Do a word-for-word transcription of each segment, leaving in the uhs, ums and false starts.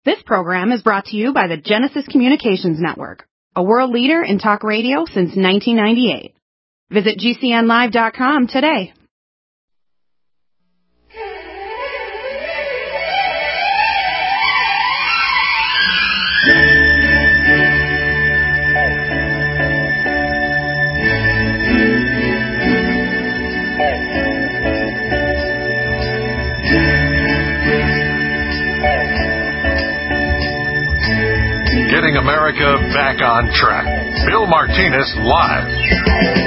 This program is brought to you by the Genesis Communications Network, a world leader in talk radio since nineteen ninety-eight. Visit G C N live dot com today. Getting America back on track. Bill Martinez live.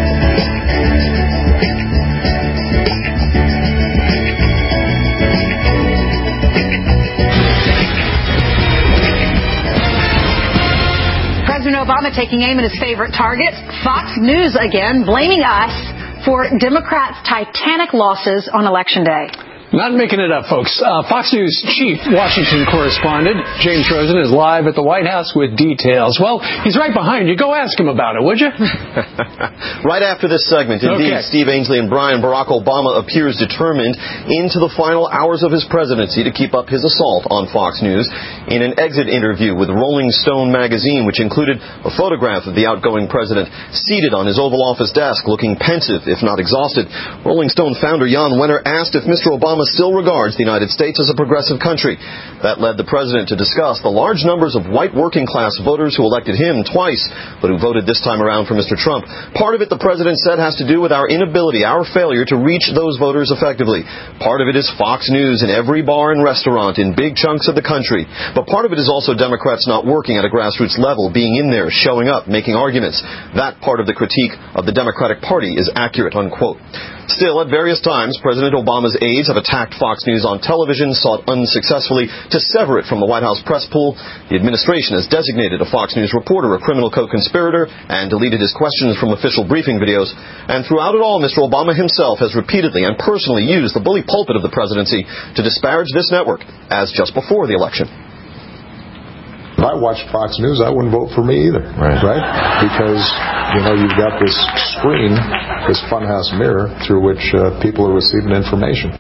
President Obama taking aim at his favorite target, Fox News again, blaming us for Democrats' titanic losses on Election Day. Not making it up, folks. Uh, Fox News chief Washington correspondent James Rosen is live at the White House with details. Well, he's right behind you. Go ask him about it, would you? Right after this segment, indeed, okay. Steve Ainsley and Brian, Barack Obama appears determined into the final hours of his presidency to keep up his assault on Fox News. In an exit interview with Rolling Stone magazine, which included a photograph of the outgoing president seated on his Oval Office desk, looking pensive, if not exhausted, Rolling Stone founder Jan Wenner asked if Mister Obama still regards the United States as a progressive country. That led the president to discuss the large numbers of white working-class voters who elected him twice, but who voted this time around for Mister Trump. Part of it, the president said, has to do with our inability, our failure to reach those voters effectively. Part of it is Fox News in every bar and restaurant in big chunks of the country. But part of it is also Democrats not working at a grassroots level, being in there, showing up, making arguments. That part of the critique of the Democratic Party is accurate, unquote. Still, at various times, President Obama's aides have attacked Fox News on television, sought unsuccessfully to sever it from the White House press pool. The administration has designated a Fox News reporter a criminal co-conspirator and deleted his questions from official briefing videos. And throughout it all, Mister Obama himself has repeatedly and personally used the bully pulpit of the presidency to disparage this network, as just before the election. If I watched Fox News, I wouldn't vote for me either, right? right? Because, you know, you've got this screen, this funhouse mirror through which uh, people are receiving information.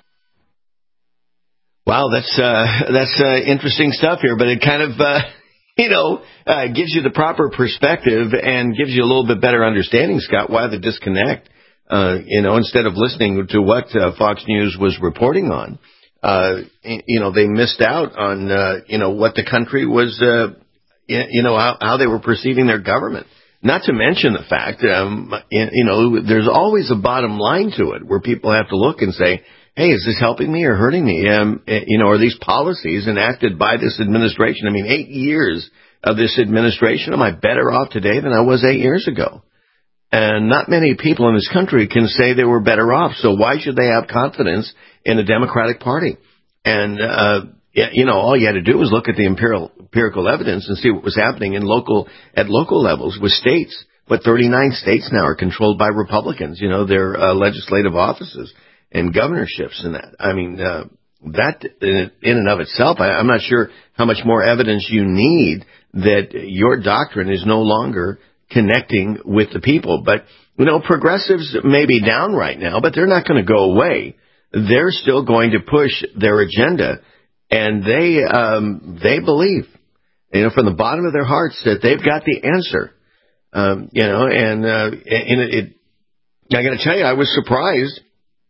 Wow, that's uh, that's uh, interesting stuff here, but it kind of, uh, you know, uh, gives you the proper perspective and gives you a little bit better understanding, Scott, why the disconnect. Uh, you know, instead of listening to what uh, Fox News was reporting on. Uh, you know, they missed out on, uh, you know, what the country was, uh, you know, how, how they were perceiving their government. Not to mention the fact, um, you know, there's always a bottom line to it where people have to look and say, hey, is this helping me or hurting me? Um, you know, are these policies enacted by this administration? I mean, eight years of this administration, am I better off today than I was eight years ago? And not many people in this country can say they were better off. So why should they have confidence in the Democratic Party? And, uh, you know, all you had to do was look at the empirical, empirical evidence and see what was happening in local, at local levels with states. But thirty-nine states now are controlled by Republicans, you know, their uh, legislative offices and governorships and that. I mean, uh, that in, in and of itself, I, I'm not sure how much more evidence you need that your doctrine is no longer connecting with the people. But, you know, progressives may be down right now, but they're not going to go away. They're still going to push their agenda, and they um, they believe, you know, from the bottom of their hearts that they've got the answer. Um, you know, and, uh, and it, it I got to tell you, I was surprised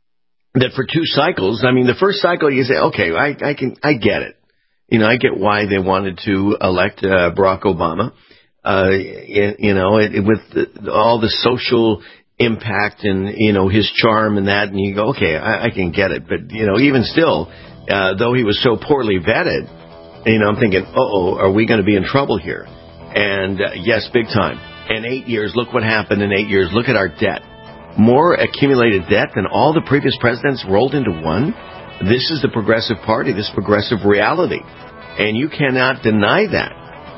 that for two cycles, I mean, the first cycle you say, okay, I, I can, I get it. You know, I get why they wanted to elect uh, Barack Obama. Uh, you know, it, it, with the, all the social impact and, you know, his charm and that, and you go, okay, I, I can get it. But, you know, even still, uh, though he was so poorly vetted, you know, I'm thinking, uh-oh, are we going to be in trouble here? And, uh, yes, big time. In eight years, look what happened in eight years. Look at our debt. More accumulated debt than all the previous presidents rolled into one. This is the Progressive Party, this progressive reality. And you cannot deny that.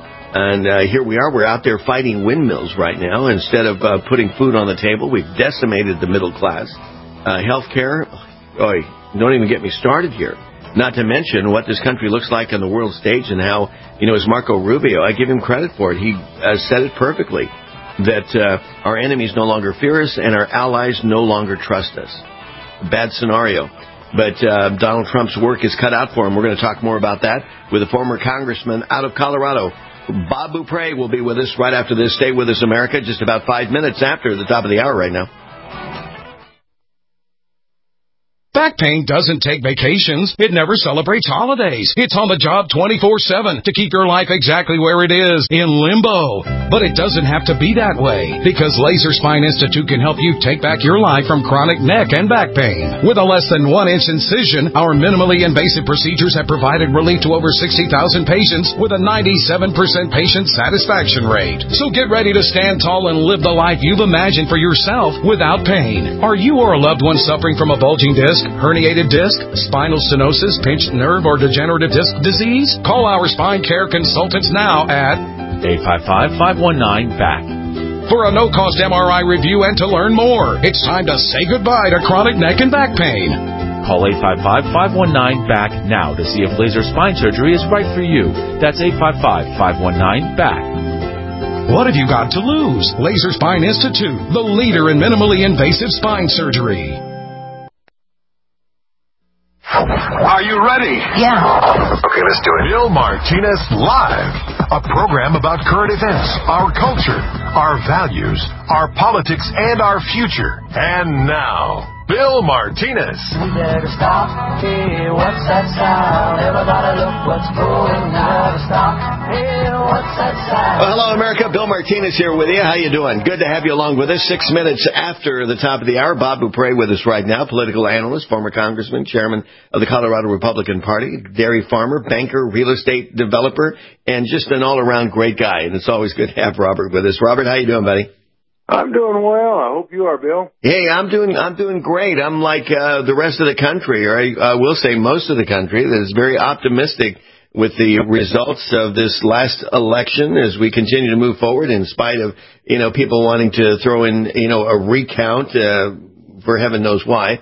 And uh, here we are. We're out there fighting windmills right now. Instead of uh, putting food on the table, we've decimated the middle class. Uh, health care, oy, don't even get me started here. Not to mention what this country looks like on the world stage and how, you know, as Marco Rubio, I give him credit for it. He uh, said it perfectly, that uh, our enemies no longer fear us and our allies no longer trust us. Bad scenario. But uh, Donald Trump's work is cut out for him. We're going to talk more about that with a former congressman out of Colorado. Bob Beaupre will be with us right after this. Stay with us, America, just about five minutes after the top of the hour right now. Back pain doesn't take vacations. It never celebrates holidays. It's on the job twenty-four seven to keep your life exactly where it is, in limbo. But it doesn't have to be that way, because Laser Spine Institute can help you take back your life from chronic neck and back pain. With a less than one inch incision, our minimally invasive procedures have provided relief to over sixty thousand patients with a ninety-seven percent patient satisfaction rate. So get ready to stand tall and live the life you've imagined for yourself without pain. Are you or a loved one suffering from a bulging disc, herniated disc, spinal stenosis, pinched nerve, or degenerative disc disease? Call our spine care consultants now at eight five five, five one nine, B A C for a no-cost M R I review and to learn more. It's time to say goodbye to chronic neck and back pain. Call eight five five, five one nine, B A C now to see if laser spine surgery is right for you. That's eight five five, five one nine, B A C. What have you got to lose? Laser Spine Institute, the leader in minimally invasive spine surgery. Are you ready? Yeah. Okay, let's do it. Bill Martinez Live, a program about current events, our culture, our values, our politics, and our future. And now, Bill Martinez. We better stop. Hey, what's that sound? Everybody look what's going on. Stop. Hey, what's that sound? Well, hello, America. Bill Martinez here with you. How you doing? Good to have you along with us. Six minutes after the top of the hour, Bob Beaupre with us right now, political analyst, former congressman, chairman of the Colorado Republican Party, dairy farmer, banker, real estate developer, and just an all-around great guy. And it's always good to have Robert with us. Robert, how you doing, buddy? I'm doing well. I hope you are, Bill. Hey, I'm doing I'm doing great. I'm like uh, the rest of the country, or I uh, will say most of the country, that is very optimistic with the results of this last election as we continue to move forward, in spite of, you know, people wanting to throw in, you know, a recount uh, for heaven knows why.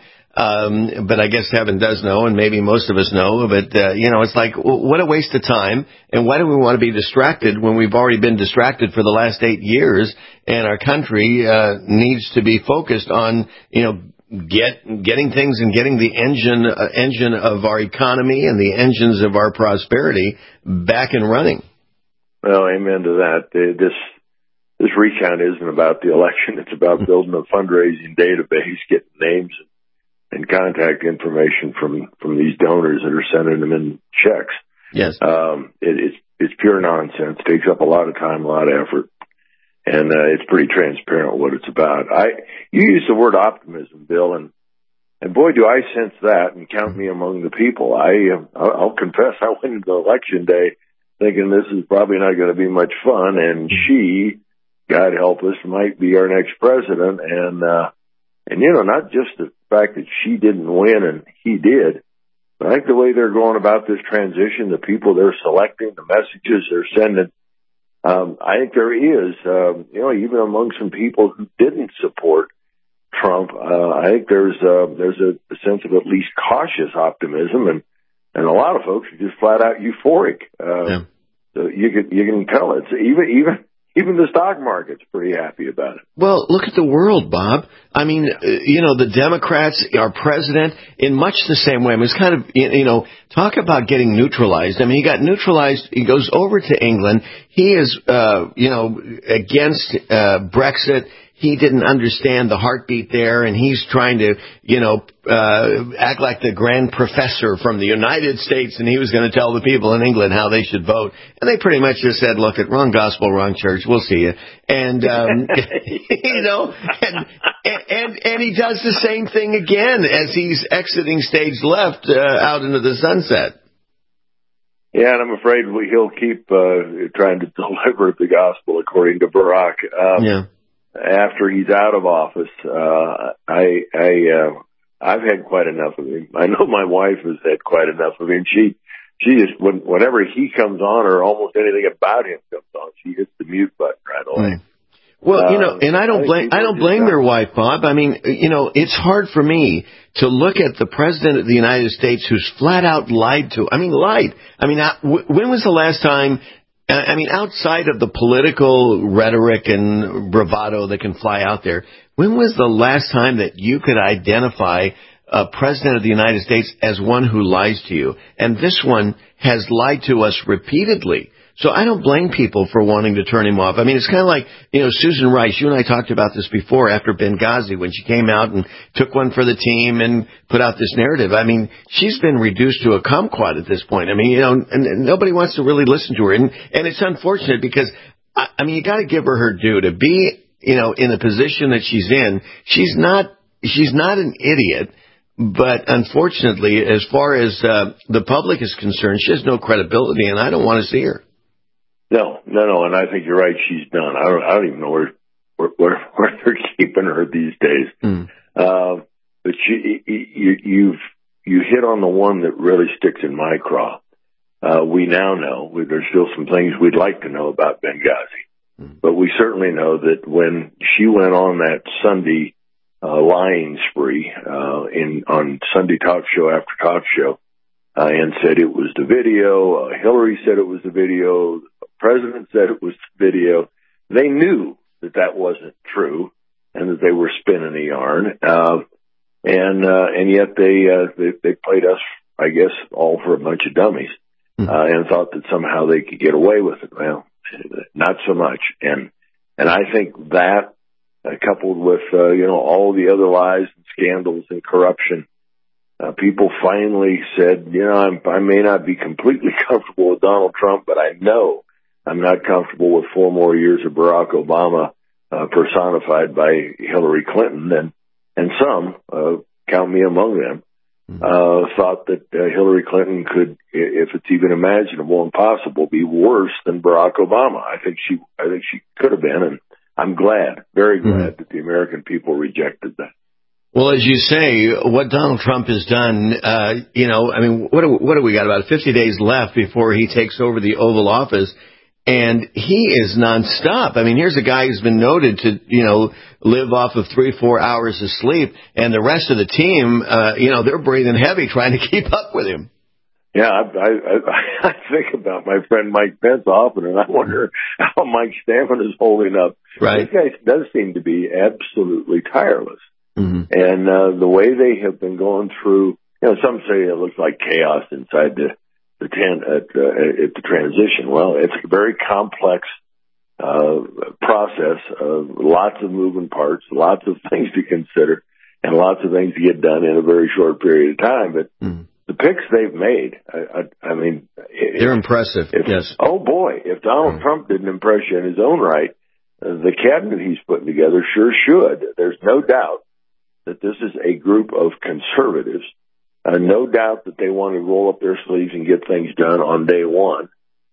Um, but I guess heaven does know, and maybe most of us know. But, uh, you know, it's like, what a waste of time. And why do we want to be distracted when we've already been distracted for the last eight years? And our country uh, needs to be focused on, you know, get getting things and getting the engine uh, engine of our economy and the engines of our prosperity back and running. Well, amen to that. This this recount isn't about the election. It's about building a fundraising database, getting names and contact information from, from these donors that are sending them in checks. Yes. Um, it, it's, it's pure nonsense. It takes up a lot of time, a lot of effort. And, uh, it's pretty transparent what it's about. I, you use the word optimism, Bill, and, and boy, do I sense that, and count me among the people. I, uh, I'll confess I went into election day thinking this is probably not going to be much fun, and she, God help us, might be our next president. And, uh, and you know, not just the fact that she didn't win and he did, but I think the way they're going about this transition, the people they're selecting, the messages they're sending, um, I think there is, um, you know, even among some people who didn't support Trump, uh, I think there's, uh, there's a, a sense of at least cautious optimism, and, and a lot of folks are just flat out euphoric. Uh, yeah. So you can, you can tell it's even, even, Even the stock market's pretty happy about it. Well, look at the world, Bob. I mean, you know, the Democrats, our president, in much the same way. I mean, it's kind of, you know, talk about getting neutralized. I mean, he got neutralized. He goes over to England. He is, uh, you know, against uh, Brexit. He didn't understand the heartbeat there, and he's trying to, you know, uh, act like the grand professor from the United States, and he was going to tell the people in England how they should vote. And they pretty much just said, look, at wrong gospel, wrong church, we'll see you. And, um, you know, and, and, and he does the same thing again as he's exiting stage left uh, out into the sunset. Yeah, and I'm afraid we, he'll keep uh, trying to deliver the gospel according to Barack. Um, yeah. After he's out of office, uh, I, I, uh, I've had quite enough of him. I know my wife has had quite enough of him. She, she is, when, whenever he comes on or almost anything about him comes on, she hits the mute button right away. Mm. Well, you know, and I don't blame, I don't blame their wife, Bob. I mean, you know, it's hard for me to look at the president of the United States who's flat out lied to. I mean, lied. I mean, when was the last time, I mean, outside of the political rhetoric and bravado that can fly out there, when was the last time that you could identify uh, President of the United States as one who lies to you. And this one has lied to us repeatedly. So I don't blame people for wanting to turn him off. I mean, it's kind of like, you know, Susan Rice. You and I talked about this before after Benghazi when she came out and took one for the team and put out this narrative. I mean, she's been reduced to a kumquat at this point. I mean, you know, and, and nobody wants to really listen to her. And, and it's unfortunate because, I, I mean, you got to give her her due. To be, you know, in the position that she's in, she's not, she's not an idiot. But unfortunately, as far as uh, the public is concerned, she has no credibility, and I don't want to see her. No, no, no, and I think you're right. She's done. I don't, I don't even know where where, where, where they're keeping her these days. Mm. Uh, but she, you, you've you hit on the one that really sticks in my craw. Uh, we now know there's still some things we'd like to know about Benghazi, mm. but we certainly know that when she went on that Sunday uh, lying spree uh, in on Sunday talk show after talk show uh, and said it was the video, uh, Hillary said it was the video. President said it was video. They knew that that wasn't true and that they were spinning a yarn. Uh, and, uh, and yet they, uh, they, they played us, I guess, all for a bunch of dummies, uh, and thought that somehow they could get away with it. Well, not so much. And, and I think that, uh, coupled with, uh, you know, all the other lies and scandals and corruption, uh, people finally said, you know, I'm, I may not be completely comfortable with Donald Trump, but I know I'm not comfortable with four more years of Barack Obama, uh, personified by Hillary Clinton. And, and some, uh, count me among them, uh, thought that uh, Hillary Clinton could, if it's even imaginable and possible, be worse than Barack Obama. I think she, I think she could have been. And I'm glad, very glad mm-hmm. that the American people rejected that. Well, as you say, what Donald Trump has done, uh, you know, I mean, what do, what do we got? About fifty days left before he takes over the Oval Office. And he is nonstop. I mean, here's a guy who's been noted to, you know, live off of three, four hours of sleep. And the rest of the team, uh, you know, they're breathing heavy trying to keep up with him. Yeah, I, I, I think about my friend Mike Pence often, and I wonder how Mike Stammen is holding up. Right. This guy does seem to be absolutely tireless. Mm-hmm. And uh, the way they have been going through, you know, some say it looks like chaos inside the the ten, at, uh, at the transition. Well, it's a very complex uh, process of lots of moving parts, lots of things to consider, and lots of things to get done in a very short period of time. But mm. the picks they've made, I, I, I mean, they're if, impressive. If, yes. Oh boy, if Donald mm. Trump didn't impress you in his own right, uh, the cabinet he's putting together sure should. There's no doubt that this is a group of conservatives. Uh, no doubt that they want to roll up their sleeves and get things done on day one.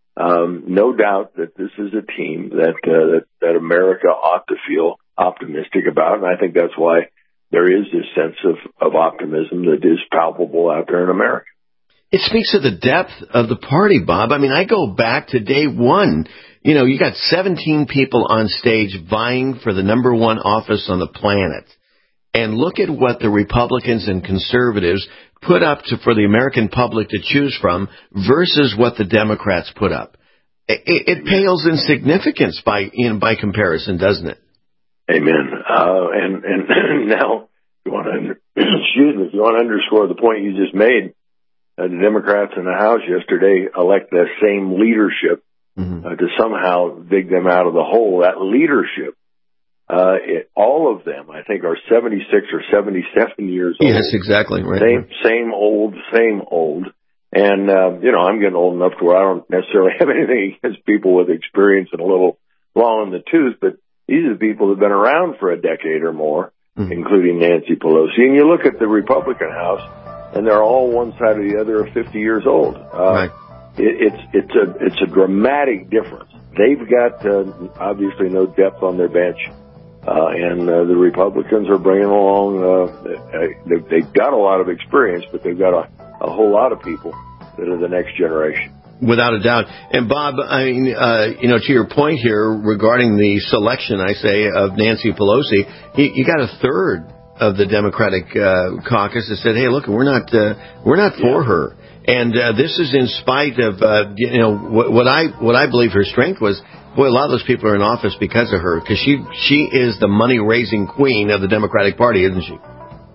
Um, no doubt that this is a team that, uh, that that America ought to feel optimistic about, and I think that's why there is this sense of, of optimism that is palpable out there in America. It speaks to the depth of the party, Bob. I mean, I go back to day one. You know, you got seventeen people on stage vying for the number one office on the planet. And look at what the Republicans and conservatives put up to, for the American public to choose from versus what the Democrats put up. It, it pales in significance by, you know, by comparison, doesn't it? Amen. Uh, and, and now, if you want to, excuse me, if you want to underscore the point you just made, uh, the Democrats in the House yesterday elect the same leadership mm-hmm. uh, to somehow dig them out of the hole. That leadership. Uh, it, all of them, I think, are seventy-six or seventy-seven years old. Yes, exactly. Right. Same, same old, same old. And, uh, you know, I'm getting old enough to where I don't necessarily have anything against people with experience and a little long in the tooth, but these are the people that have been around for a decade or more, mm-hmm. including Nancy Pelosi. And you look at the Republican House, and they're all one side or the other of fifty years old. Uh, right. it, it's, it's a, it's a dramatic difference. They've got, uh, obviously no depth on their bench. Uh, and uh, the Republicans are bringing along, uh, they've, they've got a lot of experience, but they've got a, a whole lot of people that are the next generation. Without a doubt. And Bob, I mean, uh, you know, to your point here regarding the selection, I say, of Nancy Pelosi, you, you got a third of the Democratic uh, caucus that said, hey, look, we're not, uh, we're not for yeah. her. And uh, this is in spite of, uh, you know, what, what I what I believe her strength was. Boy, a lot of those people are in office because of her, because she she is the money-raising queen of the Democratic Party, isn't she?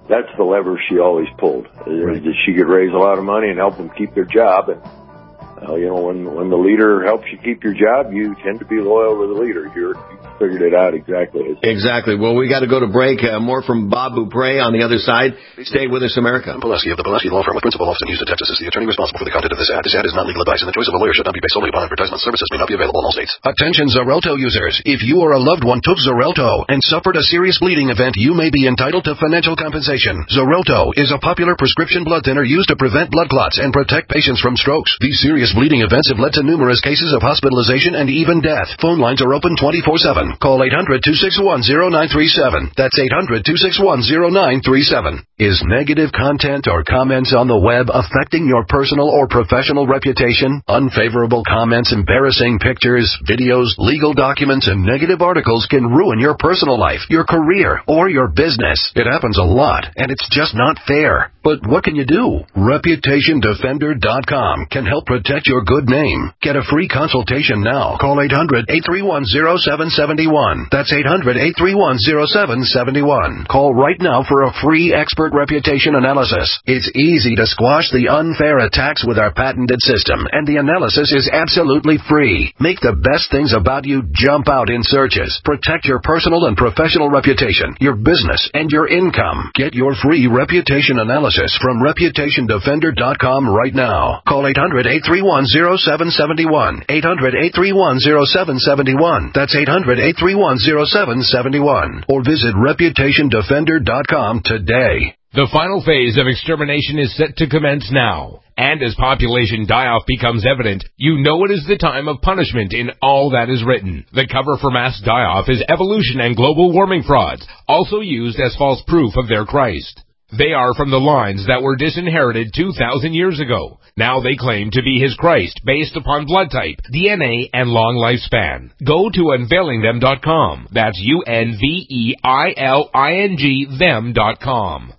that's the lever she always pulled. Right. That she could raise a lot of money and help them keep their job. And uh, you know, when when the leader helps you keep your job, you tend to be loyal to the leader. You're, you figured it out exactly. Exactly. Well, we got to go to break. Uh, more from Bob Beaupre on the other side. Stay with us, America. Pulaski of the Pulaski Law Firm with principal office in Houston, Texas, is the attorney responsible for the content of this ad. This ad is not legal advice, and the choice of a lawyer should not be based solely upon advertisement. Services may not be available in all states. Attention Xarelto users. If you or a loved one took Xarelto and suffered a serious bleeding event, you may be entitled to financial compensation. Xarelto is a popular prescription blood thinner used to prevent blood clots and protect patients from strokes. These serious bleeding events have led to numerous cases of hospitalization and even death. Phone lines are open twenty-four seven. Call eight hundred, two six one, zero nine three seven. That's eight hundred, two six one, zero nine three seven. Is negative content or comments on the web affecting your personal or professional reputation? Unfavorable comments, embarrassing pictures, videos, legal documents, and negative articles can ruin your personal life, your career, or your business. It happens a lot, and it's just not fair. But what can you do? Reputation Defender dot com can help protect your good name. Get a free consultation now. Call eight hundred, eight three one, zero seven seven one. That's eight hundred, eight three one, zero seven seven one. Call right now for a free expert reputation analysis. It's easy to squash the unfair attacks with our patented system, and the analysis is absolutely free. Make the best things about you jump out in searches. Protect your personal and professional reputation, your business, and your income. Get your free reputation analysis from Reputation Defender dot com right now. Call eight hundred, eight three one, zero seven seven one. eight hundred, eight three one, zero seven seven one. That's eight hundred, eight three one, zero seven seven one. Or visit Reputation Defender dot com today. The final phase of extermination is set to commence now. And as population die-off becomes evident, you know it is the time of punishment in all that is written. The cover for mass die-off is evolution and global warming frauds, also used as false proof of their Christ. They are from the lines that were disinherited two thousand years ago. Now they claim to be his Christ based upon blood type, D N A, and long lifespan. Go to unveiling them dot com. That's U N V E I L I N G them dot com.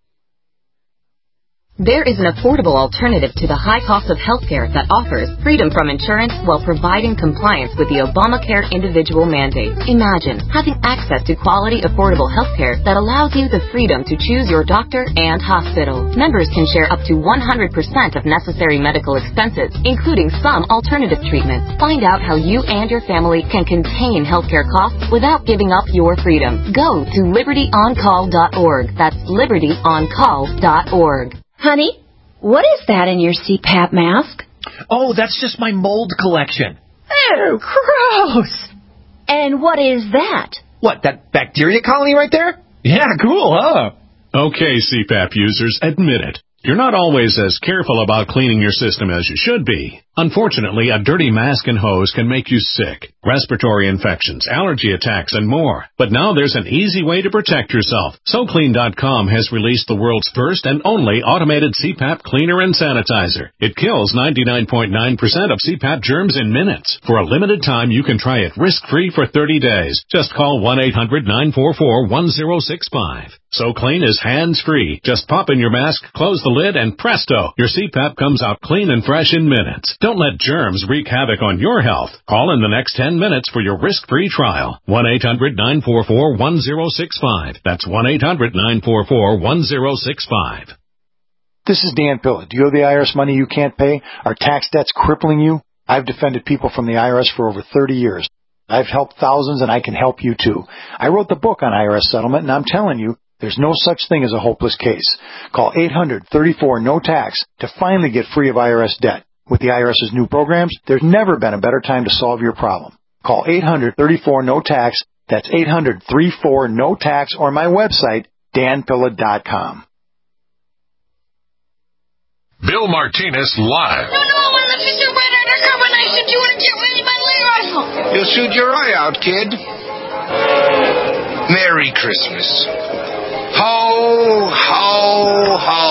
There is an affordable alternative to the high cost of healthcare that offers freedom from insurance while providing compliance with the Obamacare individual mandate. Imagine having access to quality, affordable healthcare that allows you the freedom to choose your doctor and hospital. Members can share up to one hundred percent of necessary medical expenses, including some alternative treatments. Find out how you and your family can contain healthcare costs without giving up your freedom. Go to liberty on call dot org. That's liberty on call dot org. Honey, what is that in your C PAP mask? Oh, that's just my mold collection. Oh, gross. And what is that? What, that bacteria colony right there? Yeah, cool, huh? Okay, C PAP users, admit it. You're not always as careful about cleaning your system as you should be. Unfortunately, a dirty mask and hose can make you sick, respiratory infections, allergy attacks, and more. But now there's an easy way to protect yourself. So clean dot com has released the world's first and only automated C PAP cleaner and sanitizer. It kills ninety-nine point nine percent of C PAP germs in minutes. For a limited time, you can try it risk-free for thirty days. Just call one eight hundred, nine four four, one zero six five. So Clean is hands-free. Just pop in your mask, close the lid, and presto, your C PAP comes out clean and fresh in minutes. Don't let germs wreak havoc on your health. Call in the next ten minutes for your risk-free trial. one eight hundred, nine four four, one zero six five. That's one eight hundred, nine four four, one zero six five. This is Dan Pilla. Do you owe the I R S money you can't pay? Are tax debts crippling you? I've defended people from the I R S for over thirty years. I've helped thousands, and I can help you too. I wrote the book on I R S settlement, and I'm telling you, there's no such thing as a hopeless case. Call eight hundred, thirty-four, no tax to finally get free of I R S debt. With the IRS's new programs, there's never been a better time to solve your problem. Call eight hundred, thirty-four, no tax. That's eight hundred, thirty-four, no tax, or my website, dan pilla dot com. Bill Martinez live. No, no, I want to see you right undercover, and I said you want to get ready by Lee rifle. You'll shoot your eye out, kid. Merry Christmas. Ho, ho, ho.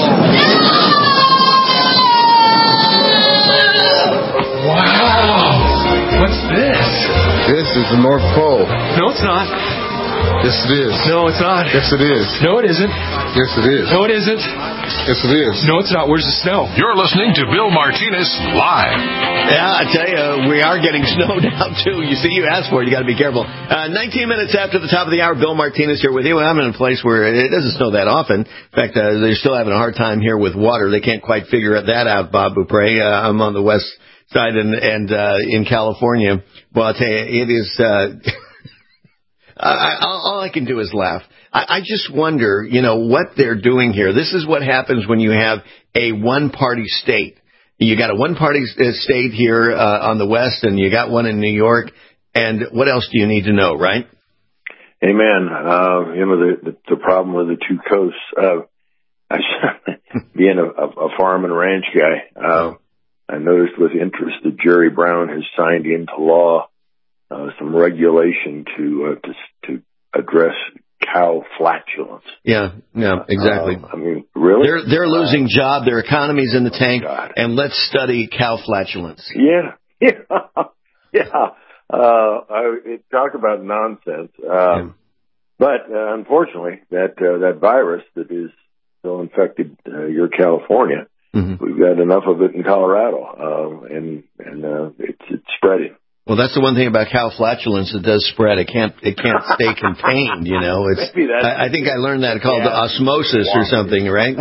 Wow. What's this? This is the North Pole. No, it's not. Yes, it is. No, it's not. Yes, it is. No, it isn't. Yes, it is. No, it isn't. Yes, it is. No, it's not. Where's the snow? You're listening to Bill Martinez Live. Yeah, I tell you, we are getting snow now, too. You see, you asked for it. You got to be careful. Uh, nineteen minutes after the top of the hour, Bill Martinez here with you. I'm in a place where it doesn't snow that often. In fact, uh, they're still having a hard time here with water. They can't quite figure that out, Bob Beaupre. Uh, I'm on the west side and, and uh, in California. Well, I'll tell you, it is... Uh, I, all I can do is laugh. I, I just wonder, you know, what they're doing here. This is what happens when you have a one-party state. You got a one-party state here uh, on the west, and you got one in New York. And what else do you need to know, right? Amen. Uh, you know, the, the, the problem with the two coasts, uh, I, being a, a farm and ranch guy, uh, I noticed with interest that Jerry Brown has signed into law uh, some regulation to, uh, to to address cow flatulence. Yeah, yeah, exactly. Uh, I mean, really? They're they're losing uh, job, their economy's in the tank, God. And let's study cow flatulence. Yeah, yeah, yeah. Uh, I, it, talk about nonsense. Um, yeah. But uh, unfortunately, that uh, that virus that is still infected uh, your California, mm-hmm. we've got enough of it in Colorado, uh, and and uh, it's it's spreading. Well, that's the one thing about cow flatulence. It does spread. It can't. It can't stay contained. You know. It's. I, I think I learned that called yeah. osmosis wafting. Or something, right?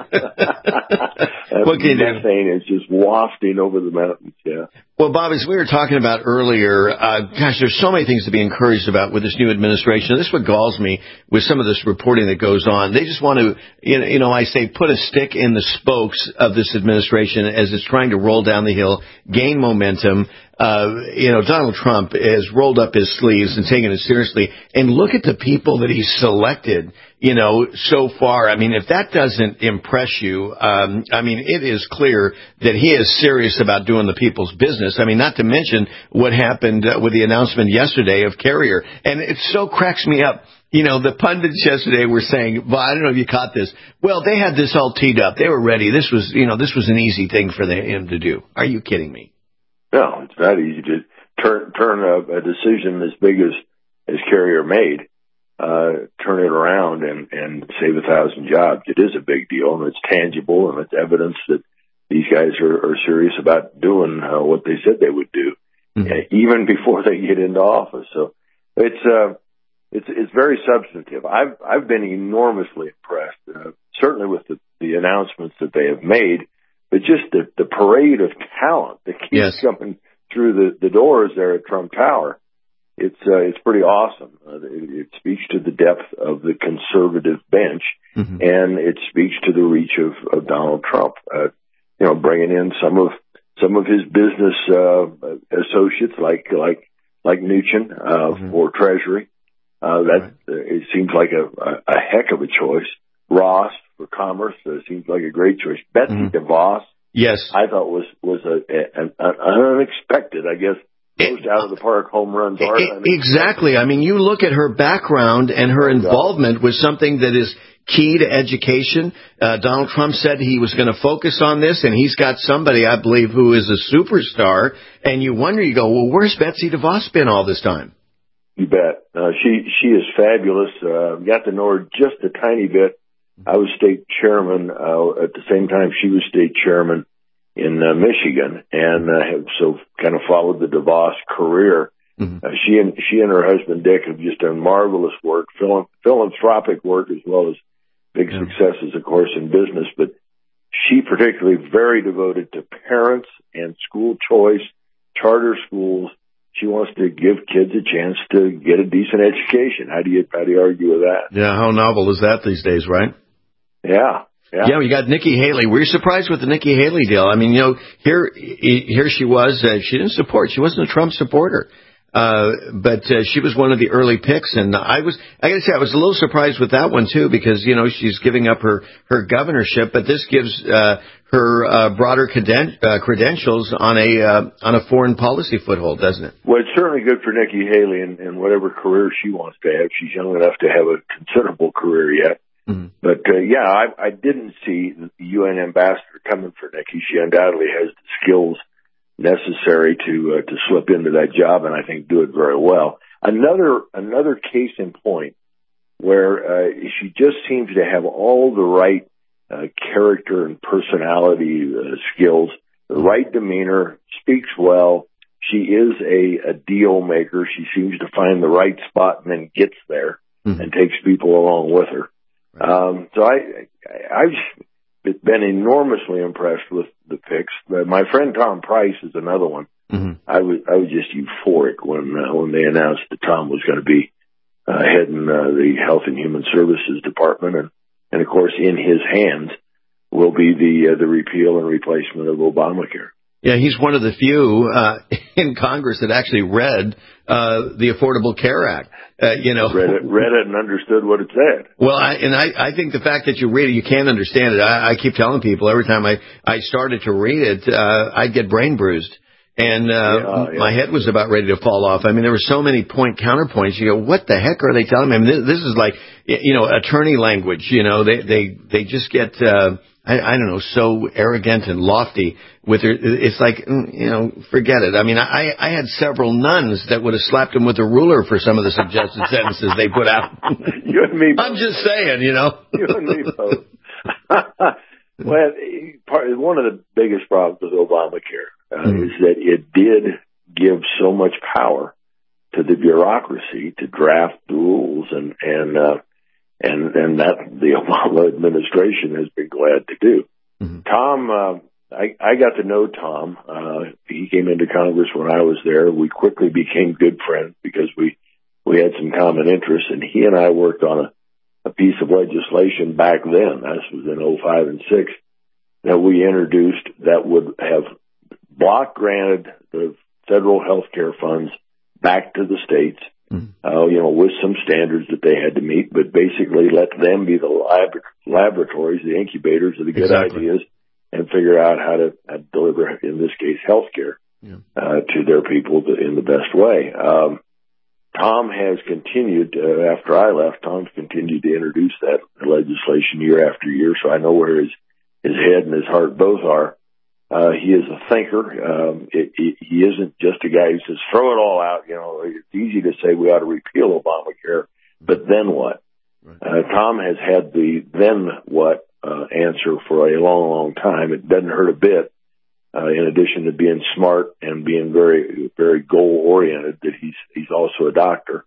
What can you do? Methane is just wafting over the mountains. Yeah. Well, Bob, as we were talking about earlier, uh, gosh, there's so many things to be encouraged about with this new administration. This is what galls me with some of this reporting that goes on. They just want to, you know, you know, I say, put a stick in the spokes of this administration as it's trying to roll down the hill, gain momentum. Uh, you know, Donald Trump has rolled up his sleeves and taken it seriously. And look at the people that he's selected, you know, so far. I mean, if that doesn't impress you, um, I mean, it is clear that he is serious about doing the people's business. I mean, not to mention what happened uh, with the announcement yesterday of Carrier. And it so cracks me up. You know, the pundits yesterday were saying, well, I don't know if you caught this. Well, they had this all teed up. They were ready. This was, you know, this was an easy thing for the, him to do. Are you kidding me? No, it's not easy to turn turn a, a decision as big as as Carrier made, uh, turn it around and, and save a thousand jobs. It is a big deal, and it's tangible, and it's evidence that these guys are, are serious about doing uh, what they said they would do, mm-hmm. uh, even before they get into office. So it's uh, it's it's very substantive. I've I've been enormously impressed, uh, certainly with the, the announcements that they have made. But just the, the parade of talent that keeps yes. coming through the, the doors there at Trump Tower, it's uh, it's pretty awesome. Uh, it, it speaks to the depth of the conservative bench, mm-hmm. and it speaks to the reach of, of Donald Trump. Uh, you know, bringing in some of some of his business uh, associates, like like like Mnuchin uh, mm-hmm. for Treasury. Uh, that right. uh, it seems like a, a, a heck of a choice. Ross for Commerce uh, seems like a great choice. Betsy mm-hmm. DeVos, yes, I thought was was a, a, an, an unexpected, I guess, most out of the park home runs. It, exactly. I mean, you look at her background and her involvement with something that is key to education. Uh, Donald Trump said he was going to focus on this, and he's got somebody, I believe, who is a superstar. And you wonder, you go, well, where's Betsy DeVos been all this time? You bet. Uh, she she is fabulous. Uh, got to know her just a tiny bit. I was state chairman uh, at the same time she was state chairman in uh, Michigan, and uh, have so kind of followed the DeVos career. Mm-hmm. Uh, she and she and her husband Dick have just done marvelous work, phil- philanthropic work as well as big yeah. successes, of course, in business. But she particularly very devoted to parents and school choice, charter schools. She wants to give kids a chance to get a decent education. How do you how do you argue with that? Yeah, how novel is that these days, right? Yeah. Yeah, yeah, we got Nikki Haley. Were you surprised with the Nikki Haley deal? I mean, you know, here here she was. Uh, she didn't support. She wasn't a Trump supporter. Uh, but uh, she was one of the early picks, and I was, I gotta say, I was a little surprised with that one too, because you know she's giving up her her governorship, but this gives uh, her uh, broader creden- uh, credentials on a uh, on a foreign policy foothold, doesn't it? Well, it's certainly good for Nikki Haley and, and whatever career she wants to have. She's young enough to have a considerable career yet. Mm-hmm. But uh, yeah, I, I didn't see the U N ambassador coming for Nikki. She undoubtedly has the skills necessary to uh, to slip into that job, and I think do it very well. Another another case in point where uh, she just seems to have all the right uh, character and personality uh, skills, the right demeanor, speaks well. She is a, a deal maker. She seems to find the right spot and then gets there mm-hmm. and takes people along with her. Right. Um, so I, I've been enormously impressed with the picks. My friend Tom Price is another one. Mm-hmm. I was I was just euphoric when uh, when they announced that Tom was going to be uh, heading uh, the Health and Human Services Department, and, and of course in his hands will be the uh, the repeal and replacement of Obamacare. Yeah, he's one of the few uh, in Congress that actually read uh, the Affordable Care Act. Uh, you know, read it, read it, and understood what it said. Well, I, and I, I think the fact that you read it, you can't understand it. I, I keep telling people every time I, I started to read it, uh, I'd get brain bruised. And uh, yeah, yeah. my head was about ready to fall off. I mean, there were so many point counterpoints. You go, what the heck are they telling me? I mean, this, this is like, you know, attorney language. You know, they they they just get, uh, I, I don't know, so arrogant and lofty with their. It's like, you know, forget it. I mean, I I had several nuns that would have slapped them with a ruler for some of the suggested sentences they put out. You and me both. I'm just saying, you know. You and me both. Well, part, one of the biggest problems with Obamacare uh, mm-hmm. is that it did give so much power to the bureaucracy to draft the rules, and and uh, and and that the Obama administration has been glad to do. Mm-hmm. Tom, uh, I I got to know Tom. Uh, he came into Congress when I was there. We quickly became good friends because we we had some common interests, and he and I worked on a. a piece of legislation back then, this was in oh five and six, that we introduced that would have block granted the federal health care funds back to the states, mm. uh, you know, with some standards that they had to meet, but basically let them be the lab- laboratories, the incubators of the good exactly. ideas, and figure out how to, how to deliver, in this case, health care yeah. uh, to their people in the best way. Um, Tom has continued, uh, after I left, Tom's continued to introduce that legislation year after year, so I know where his, his head and his heart both are. Uh, he is a thinker. Um, it, it, he isn't just a guy who says, throw it all out. You know, it's easy to say we ought to repeal Obamacare, but then what? Right. Uh, Tom has had the then what uh, answer for a long, long time. It doesn't hurt a bit. Uh, in addition to being smart and being very, very goal-oriented, that he's he's also a doctor.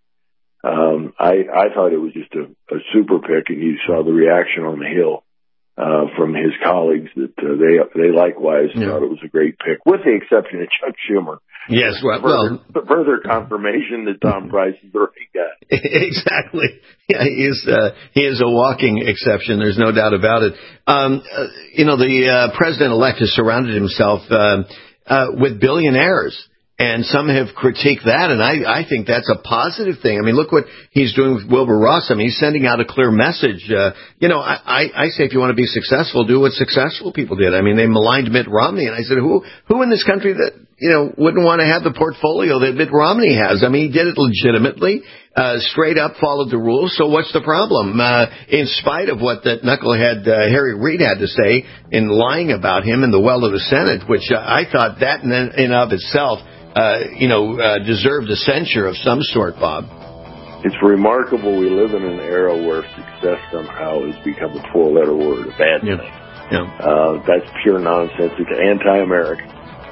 Um, I, I thought it was just a, a super pick, and you saw the reaction on the Hill uh, from his colleagues that uh, they they likewise yeah. thought it was a great pick, with the exception of Chuck Schumer. Yes, well, further, well further confirmation that Tom Price is the right guy. Exactly. Yeah, he is. Uh, he is a walking exception. There's no doubt about it. Um, uh, you know, the uh, president-elect has surrounded himself uh, uh, with billionaires. And some have critiqued that, and I, I think that's a positive thing. I mean, look what he's doing with Wilbur Ross. I mean, he's sending out a clear message. Uh, you know, I, I, I say if you want to be successful, do what successful people did. I mean, they maligned Mitt Romney, and I said, who who in this country that, you know, wouldn't want to have the portfolio that Mitt Romney has? I mean, he did it legitimately, uh, straight up, followed the rules, so what's the problem? Uh, in spite of what that knucklehead uh, Harry Reid had to say in lying about him in the well of the Senate, which uh, I thought that in and of itself Uh, you know, uh, deserved a censure of some sort, Bob. It's remarkable we live in an era where success somehow has become a four-letter word, a bad yeah. thing. Yeah. Uh, that's pure nonsense. It's anti-American.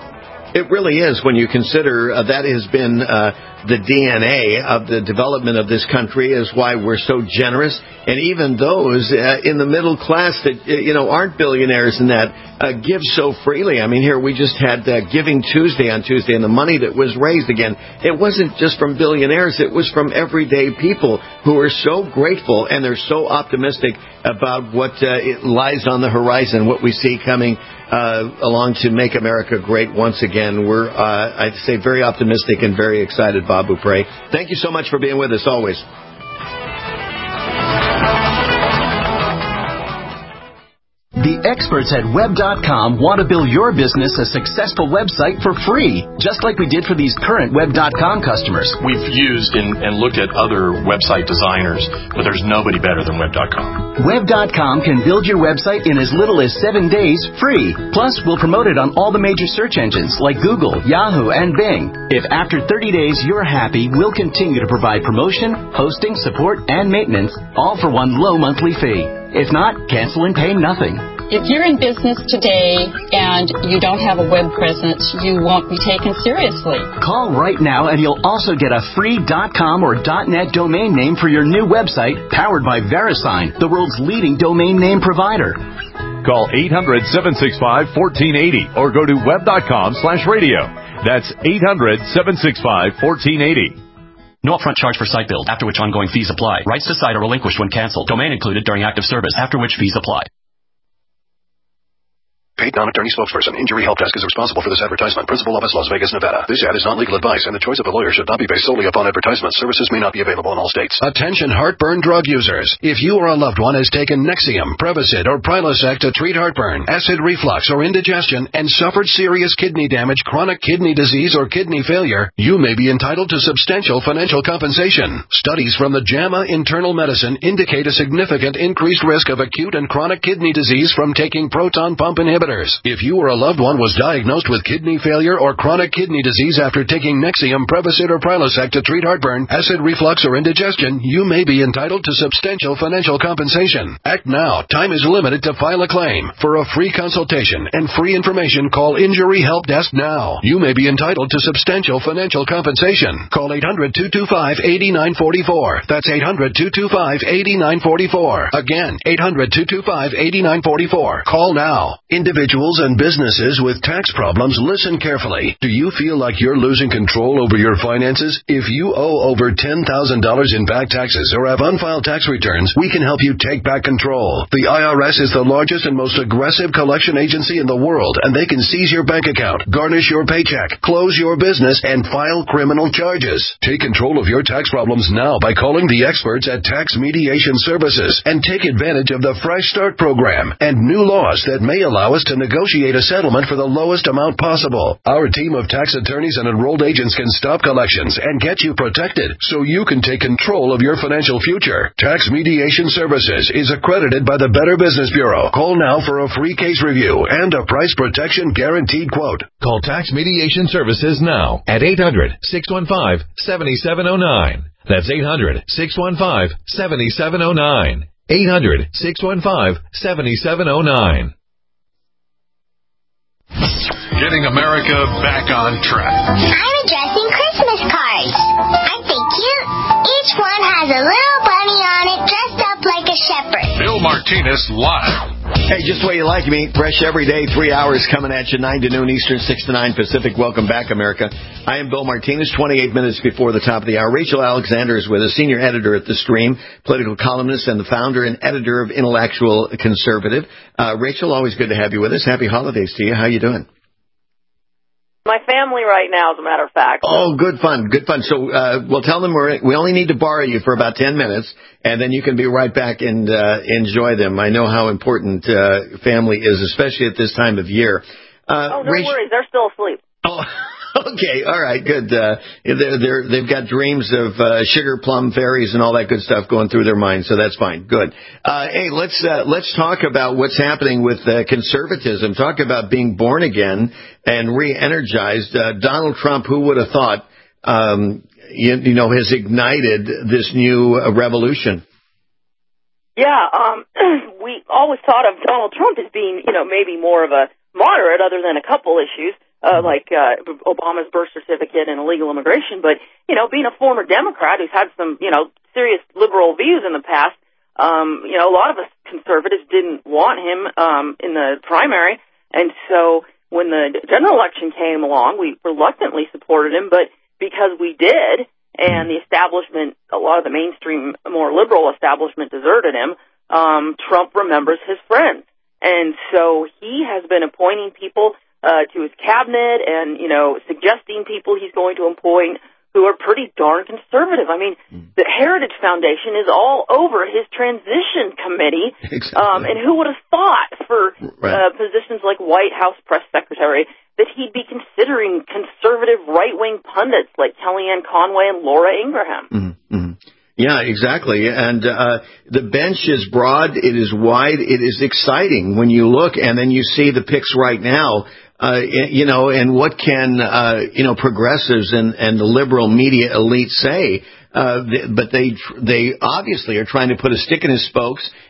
It really is when you consider uh, that has been uh, the D N A of the development of this country, is why we're so generous. And even those uh, in the middle class that, uh, you know, aren't billionaires and that uh, give so freely. I mean, here we just had uh, Giving Tuesday on Tuesday, and the money that was raised, again, it wasn't just from billionaires. It was from everyday people who are so grateful, and they're so optimistic about what uh, it lies on the horizon, what we see coming Uh, along to make America great once again. We're, uh, I'd say, very optimistic and very excited, Bob Beaupre. Thank you so much for being with us always. The experts at web dot com want to build your business a successful website for free, just like we did for these current web dot com customers. We've used and, and looked at other website designers, but there's nobody better than web dot com. web dot com can build your website in as little as seven days free. Plus, we'll promote it on all the major search engines like Google, Yahoo, and Bing. If after thirty days you're happy, we'll continue to provide promotion, hosting, support, and maintenance, all for one low monthly fee. If not, cancel and pay nothing. If you're in business today and you don't have a web presence, you won't be taken seriously. Call right now and you'll also get a free .com or .net domain name for your new website powered by VeriSign, the world's leading domain name provider. Call eight hundred, seven six five, one four eight zero or go to web.com slash radio. That's eight hundred, seven six five, one four eight zero. No upfront charge for site build, after which ongoing fees apply. Rights to site are relinquished when canceled. Domain included during active service, after which fees apply. Paid non-attorney spokesperson. Injury Help Desk is responsible for this advertisement. Principal office, Las Vegas, Nevada. This ad is not legal advice, and the choice of a lawyer should not be based solely upon advertisements. Services may not be available in all states. Attention heartburn drug users. If you or a loved one has taken Nexium, Prevacid, or Prilosec to treat heartburn, acid reflux, or indigestion, and suffered serious kidney damage, chronic kidney disease, or kidney failure, you may be entitled to substantial financial compensation. Studies from the JAMA Internal Medicine indicate a significant increased risk of acute and chronic kidney disease from taking proton pump inhibitors. If you or a loved one was diagnosed with kidney failure or chronic kidney disease after taking Nexium, Prevacid, or Prilosec to treat heartburn, acid reflux, or indigestion, you may be entitled to substantial financial compensation. Act now. Time is limited to file a claim. For a free consultation and free information, call Injury Help Desk now. You may be entitled to substantial financial compensation. Call eight hundred, two two five, eight nine four four. That's eight hundred, two two five, eight nine four four. Again, eight hundred, two two five, eight nine four four. Call now. Individuals and businesses with tax problems, listen carefully. Do you feel like you're losing control over your finances? If you owe over ten thousand dollars in back taxes or have unfiled tax returns, we can help you take back control. The I R S is the largest and most aggressive collection agency in the world, and they can seize your bank account, garnish your paycheck, close your business, and file criminal charges. Take control of your tax problems now by calling the experts at Tax Mediation Services and take advantage of the Fresh Start program and new laws that may allow us to negotiate a settlement for the lowest amount possible. Our team of tax attorneys and enrolled agents can stop collections and get you protected so you can take control of your financial future. Tax Mediation Services is accredited by the Better Business Bureau. Call now for a free case review and a price protection guaranteed quote. Call Tax Mediation Services now at eight hundred, six one five, seven seven zero nine. That's eight hundred, six one five, seven seven zero nine. eight hundred, six one five, seven seven zero nine. Getting America back on track. I'm addressing Christmas cards. Aren't they cute? Each one has a little bunny on it dressed up like a shepherd. Bill Martinez live. Hey, just the way you like me. Fresh every day, three hours coming at you, nine to noon Eastern, six to nine Pacific. Welcome back, America. I am Bill Martinez, twenty-eight minutes before the top of the hour. Rachel Alexander is with us, senior editor at The Stream, political columnist, and the founder and editor of Intellectual Conservative. Uh, Rachel, always good to have you with us. Happy holidays to you. How you doing? My family right now, as a matter of fact. Oh, good fun, good fun. So, uh, we'll tell them we're, we only need to borrow you for about ten minutes, and then you can be right back and uh, enjoy them. I know how important uh, family is, especially at this time of year. Uh, oh, no Rachel- worries. They're still asleep. Oh, okay, all right, good. Uh, they're, they're, they've got dreams of uh, sugar plum fairies and all that good stuff going through their minds, so that's fine. Good. Uh, hey, let's uh, let's talk about what's happening with uh, conservatism. Talk about being born again and re-energized. Uh, Donald Trump, who would have thought, um, you, you know, has ignited this new uh, revolution? Yeah, um, we always thought of Donald Trump as being, you know, maybe more of a moderate, other than a couple issues. Uh, like uh, Obama's birth certificate and illegal immigration, but, you know, being a former Democrat who's had some, you know, serious liberal views in the past, um, you know, a lot of us conservatives didn't want him um, in the primary, and so when the general election came along, we reluctantly supported him, but because we did, and the establishment, a lot of the mainstream, more liberal establishment deserted him, um, Trump remembers his friends, and so he has been appointing people Uh, to his cabinet and, you know, suggesting people he's going to appoint who are pretty darn conservative. I mean, the Heritage Foundation is all over his transition committee. Exactly. Um, and who would have thought for right. uh, positions like White House press secretary that he'd be considering conservative right-wing pundits like Kellyanne Conway and Laura Ingraham? Mm-hmm. Mm-hmm. Yeah, exactly. And uh, the bench is broad. It is wide. It is exciting when you look and then you see the picks right now. Uh, you know, and what can, uh, you know, progressives and, and the liberal media elite say? Uh, th- but they, they obviously are trying to put a stick in his spokes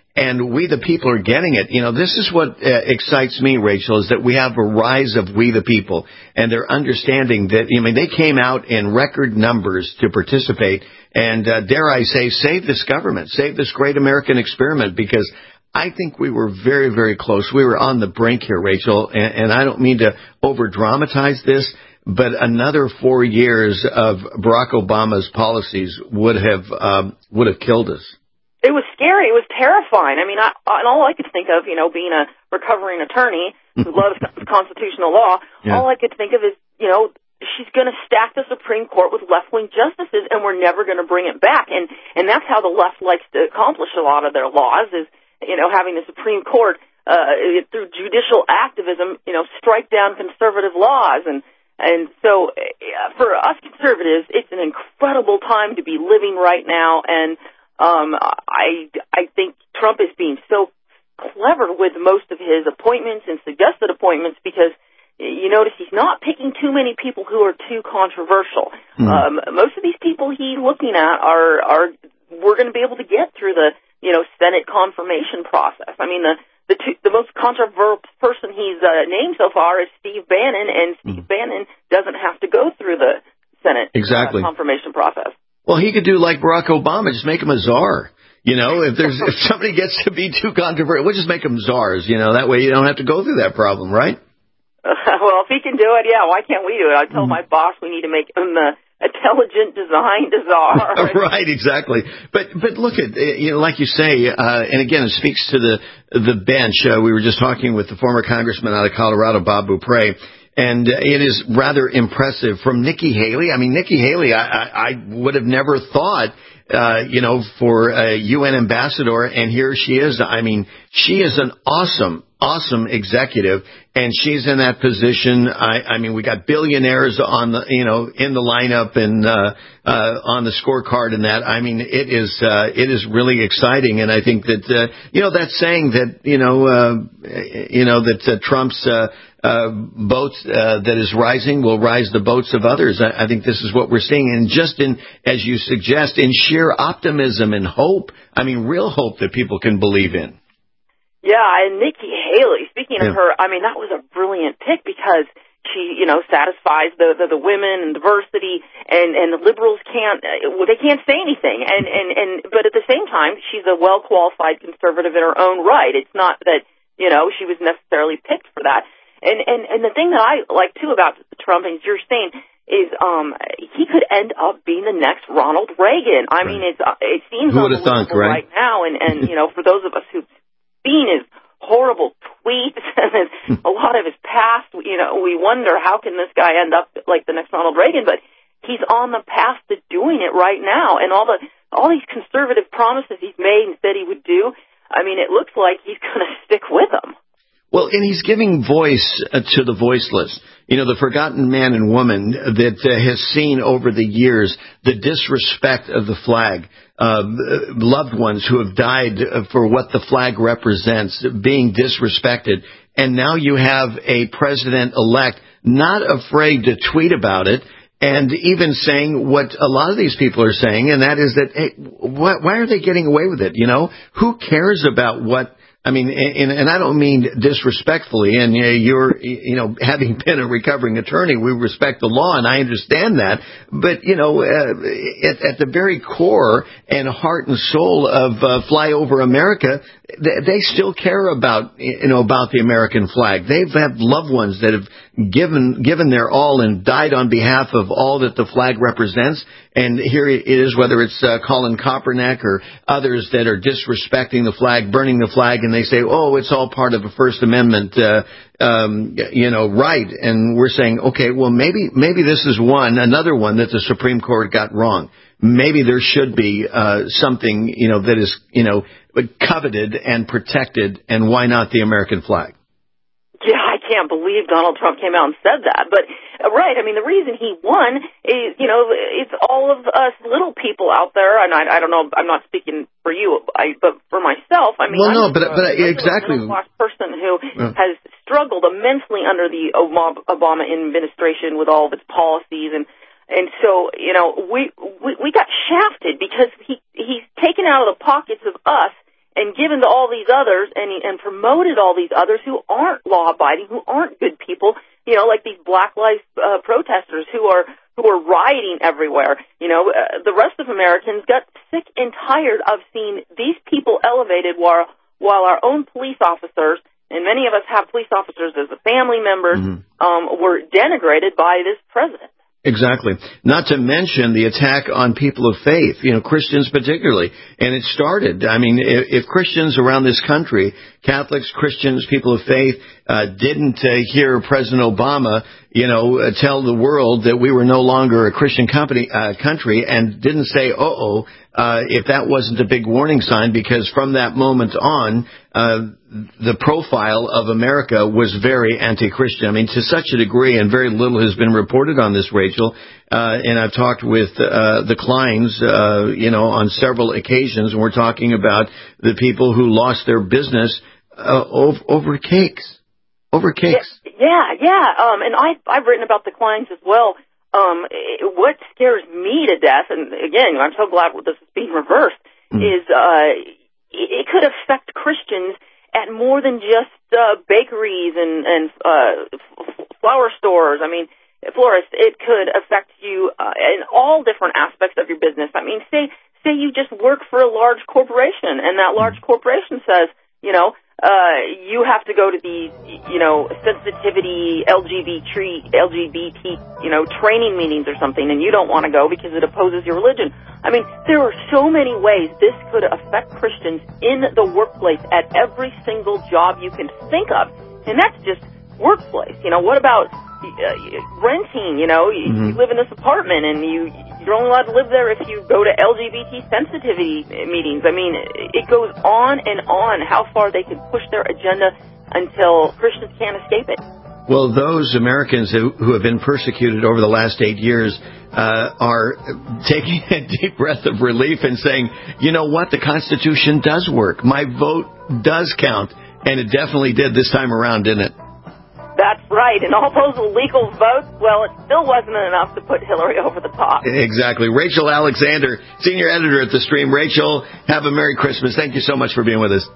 and we the people are getting it. You know, this is what uh, excites me, Rachel, is that we have a rise of we the people, and they're understanding that, I mean, they came out in record numbers to participate, and uh, dare I say, save this government, save this great American experiment, because I think we were very, very close. We were on the brink here, Rachel, and, and I don't mean to over-dramatize this, but another four years of Barack Obama's policies would have um, would have killed us. It was scary. It was terrifying. I mean, I, and all I could think of, you know, being a recovering attorney who loves constitutional law, yeah. all I could think of is, you know, she's going to stack the Supreme Court with left-wing justices, and we're never going to bring it back. And and that's how the left likes to accomplish a lot of their laws is, you know, having the Supreme Court, uh, through judicial activism, you know, strike down conservative laws. And, and so uh, for us conservatives, it's an incredible time to be living right now. And um, I, I think Trump is being so clever with most of his appointments and suggested appointments because you notice he's not picking too many people who are too controversial. Mm. Um, most of these people he's looking at are, are we're going to be able to get through the, you know, Senate confirmation process. I mean, the the, two, the most controversial person he's uh, named so far is Steve Bannon, and Steve mm. Bannon doesn't have to go through the Senate exactly. uh, confirmation process. Well, he could do like Barack Obama, just make him a czar. You know, if there's if somebody gets to be too controversial, we'll just make them czars. You know, that way you don't have to go through that problem, right? Uh, well, if he can do it, yeah, why can't we do it? I told mm. my boss we need to make him the intelligent design czar. Right? Right, exactly. But but look at, you know, like you say, uh, and again, it speaks to the the bench. Uh, we were just talking with the former congressman out of Colorado, Bob Beaupre, and uh, it is rather impressive from Nikki Haley. I mean, Nikki Haley, I, I, I would have never thought, uh, you know, for a U N ambassador, and here she is. I mean, she is an awesome Awesome executive, and she's in that position. I, I mean, we got billionaires on the, you know, in the lineup and uh, uh, on the scorecard and that. I mean, it is uh, it is really exciting, and I think that uh, you know that saying that you know uh, you know that uh, Trump's uh, uh, boat uh, that is rising will rise the boats of others. I, I think this is what we're seeing, and just in as you suggest, in sheer optimism and hope. I mean, real hope that people can believe in. Yeah, and Nikki Haley, speaking yeah. of her, I mean, that was a brilliant pick because she, you know, satisfies the, the, the women and diversity, and, and the liberals can't, uh, they can't say anything. And, and, and, but at the same time, she's a well-qualified conservative in her own right. It's not that, you know, she was necessarily picked for that. And, and, and the thing that I like, too, about Trump, as you're saying, is um he could end up being the next Ronald Reagan. I right. mean, it's, uh, it seems unbelievable thunk, right? right now, and, and, you know, for those of us who've seen his horrible tweets and a lot of his past, you know, we wonder how can this guy end up like the next Ronald Reagan, but he's on the path to doing it right now. And all the all these conservative promises he's made and said he would do, I mean, it looks like he's going to stick with them. Well, and he's giving voice uh, to the voiceless. You know, the forgotten man and woman that uh, has seen over the years the disrespect of the flag, uh, loved ones who have died for what the flag represents being disrespected. And now you have a president-elect not afraid to tweet about it and even saying what a lot of these people are saying, and that is that, hey, wh- why are they getting away with it? You know, who cares about what I mean, and, and I don't mean disrespectfully, and you know, you're, you know, having been a recovering attorney, we respect the law, and I understand that. But, you know, uh, at, at the very core and heart and soul of uh, Flyover America, they, they still care about, you know, about the American flag. They've had loved ones that have given given their all and died on behalf of all that the flag represents. And here it is, whether it's uh, Colin Kaepernick or others that are disrespecting the flag, burning the flag, and they say, oh, it's all part of a First Amendment, uh, um, you know, right. And we're saying, okay, well, maybe maybe this is one, another one that the Supreme Court got wrong. Maybe there should be uh, something, you know, that is, you know, coveted and protected, and why not the American flag? Yeah, I can't believe Donald Trump came out and said that. But, uh, right, I mean, the reason he won is, you know, it's all of us little people out there, and I, I don't know, I'm not speaking for you, I, but for myself, I mean, well, no, I'm but, a, but a exactly. middle-class person who yeah. has struggled immensely under the Obama administration with all of its policies, and and so, you know, we, we, we got shafted because he he's taken out of the pockets of us and given to all these others and, and promoted all these others who aren't law-abiding, who aren't good people, you know, like these Black Lives uh, protesters who are who are rioting everywhere. You know, uh, the rest of Americans got sick and tired of seeing these people elevated while, while our own police officers, and many of us have police officers as family members, mm-hmm. um, were denigrated by this president. Exactly. Not to mention the attack on people of faith, you know, Christians particularly. And it started, I mean, if, if Christians around this country, Catholics, Christians, people of faith, uh, didn't uh, hear President Obama, you know, uh, tell the world that we were no longer a Christian company, uh, country and didn't say, uh-oh, uh, if that wasn't a big warning sign, because from that moment on, uh, the profile of America was very anti-Christian. I mean, to such a degree, and very little has been reported on this, Rachel. Uh, and I've talked with uh, the Kleins, uh, you know, on several occasions, and we're talking about the people who lost their business uh, over, over cakes. Over cakes. Yeah, yeah. Um, and I, I've written about the Kleins as well. Um, it, what scares me to death, and again, I'm so glad this is being reversed, mm. is uh, it, it could affect Christians at more than just uh, bakeries and, and uh, f- flower stores. I mean, florists, it could affect you uh, in all different aspects of your business. I mean, say say you just work for a large corporation, and that large corporation says, you know, uh, you have to go to these, you know, sensitivity L G B T, L G B T, you know, training meetings or something, and you don't want to go because it opposes your religion. I mean, there are so many ways this could affect Christians in the workplace at every single job you can think of, and that's just workplace. You know, what about uh, renting? You know, you, mm-hmm. you live in this apartment, and you you're only allowed to live there if you go to L G B T sensitivity meetings. I mean, it goes on and on how far they can push their agenda until Christians can't escape it. Well, those Americans who, who have been persecuted over the last eight years uh, are taking a deep breath of relief and saying, you know what, the Constitution does work. My vote does count. And it definitely did this time around, didn't it? That's right. And all those illegal votes, well, it still wasn't enough to put Hillary over the top. Exactly. Rachel Alexander, senior editor at The Stream. Rachel, have a Merry Christmas. Thank you so much for being with us.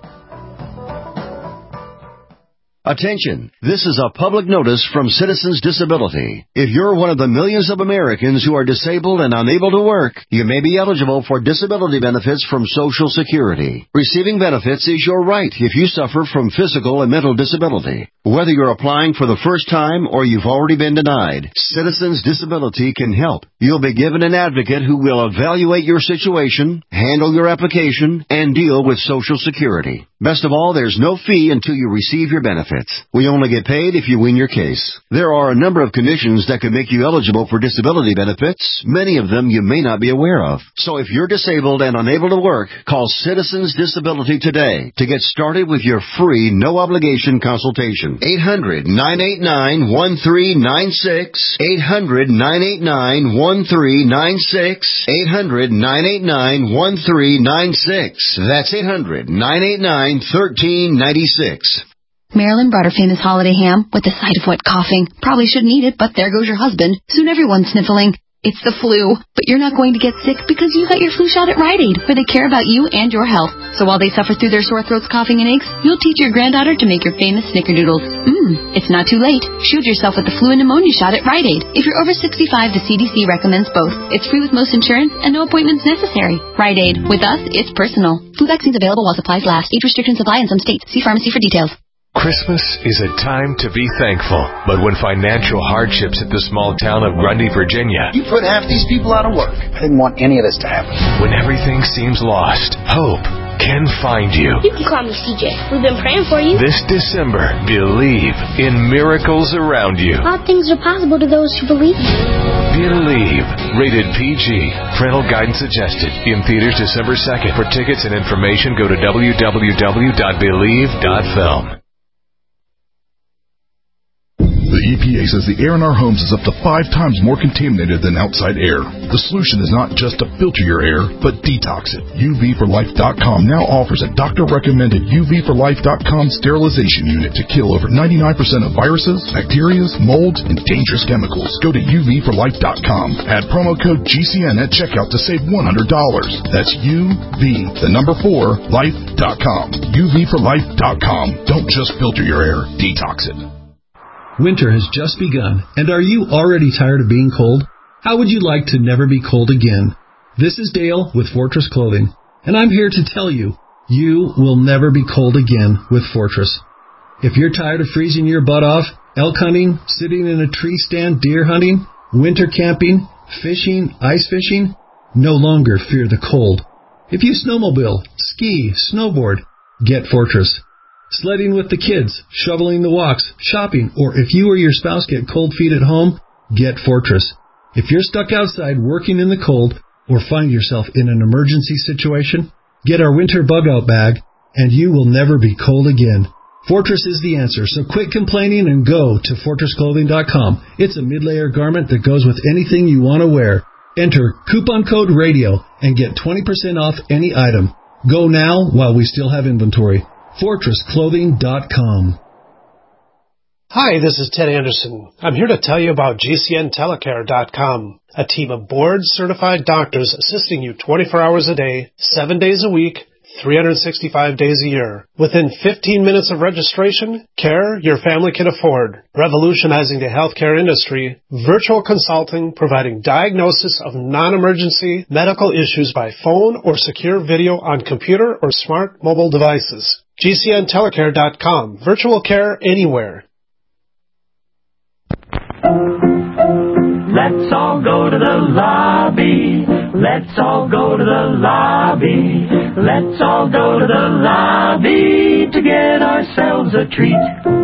Attention, this is a public notice from Citizens Disability. If you're one of the millions of Americans who are disabled and unable to work, you may be eligible for disability benefits from Social Security. Receiving benefits is your right if you suffer from physical and mental disability. Whether you're applying for the first time or you've already been denied, Citizens Disability can help. You'll be given an advocate who will evaluate your situation, handle your application, and deal with Social Security. Best of all, there's no fee until you receive your benefits. We only get paid if you win your case. There are a number of conditions that could make you eligible for disability benefits, many of them you may not be aware of. So if you're disabled and unable to work, call Citizens Disability today to get started with your free, no-obligation consultation. eight hundred, nine eight nine, one three nine six. eight hundred, nine eight nine, one three nine six. eight hundred, nine eight nine, one three nine six. That's eight hundred, nine eight nine, one three nine six. Marilyn brought her famous holiday ham with a side of wet coughing. Probably shouldn't eat it, but there goes your husband. Soon everyone's sniffling. It's the flu, but you're not going to get sick because you got your flu shot at Rite Aid, where they care about you and your health. So while they suffer through their sore throats, coughing, and aches, you'll teach your granddaughter to make your famous snickerdoodles. Mmm, it's not too late. Shoot yourself with the flu and pneumonia shot at Rite Aid. If you're over sixty-five, the C D C recommends both. It's free with most insurance and no appointments necessary. Rite Aid. With us, it's personal. Flu vaccines available while supplies last. Age restrictions apply in some states. See pharmacy for details. Christmas is a time to be thankful, but when financial hardships hit the small town of Grundy, Virginia, you put half these people out of work. I didn't want any of this to happen. When everything seems lost, hope can find you. You can call me C J. We've been praying for you. This December, believe in miracles around you. All things are possible to those who believe. Believe. Rated P G. Parental guidance suggested. In theaters December second. For tickets and information, go to w w w dot believe dot film. The E P A says the air in our homes is up to five times more contaminated than outside air. The solution is not just to filter your air, but detox it. U V for life dot com now offers a doctor-recommended U V for life dot com sterilization unit to kill over ninety-nine percent of viruses, bacteria, molds, and dangerous chemicals. Go to U V for life dot com. Add promo code G C N at checkout to save one hundred dollars. That's U V, the number four, life dot com. U V for life dot com. Don't just filter your air, detox it. Winter has just begun, and are you already tired of being cold? How would you like to never be cold again? This is Dale with Fortress Clothing, and I'm here to tell you, you will never be cold again with Fortress. If you're tired of freezing your butt off, elk hunting, sitting in a tree stand, deer hunting, winter camping, fishing, ice fishing, no longer fear the cold. If you snowmobile, ski, snowboard, get Fortress. Sledding with the kids, shoveling the walks, shopping, or if you or your spouse get cold feet at home, get Fortress. If you're stuck outside working in the cold or find yourself in an emergency situation, get our winter bug-out bag and you will never be cold again. Fortress is the answer, so quit complaining and go to fortress clothing dot com. It's a mid-layer garment that goes with anything you want to wear. Enter coupon code RADIO and get twenty percent off any item. Go now while we still have inventory. fortress clothing dot com. Hi, this is Ted Anderson. I'm here to tell you about G C N telecare dot com, a team of board-certified doctors assisting you twenty-four hours a day, seven days a week, three hundred sixty-five days a year. Within fifteen minutes of registration, care your family can afford. Revolutionizing the healthcare industry, virtual consulting providing diagnosis of non-emergency medical issues by phone or secure video on computer or smart mobile devices. G C N telecare dot com. Virtual care anywhere. Let's all go to the lobby. Let's all go to the lobby. Let's all go to the lobby to get ourselves a treat.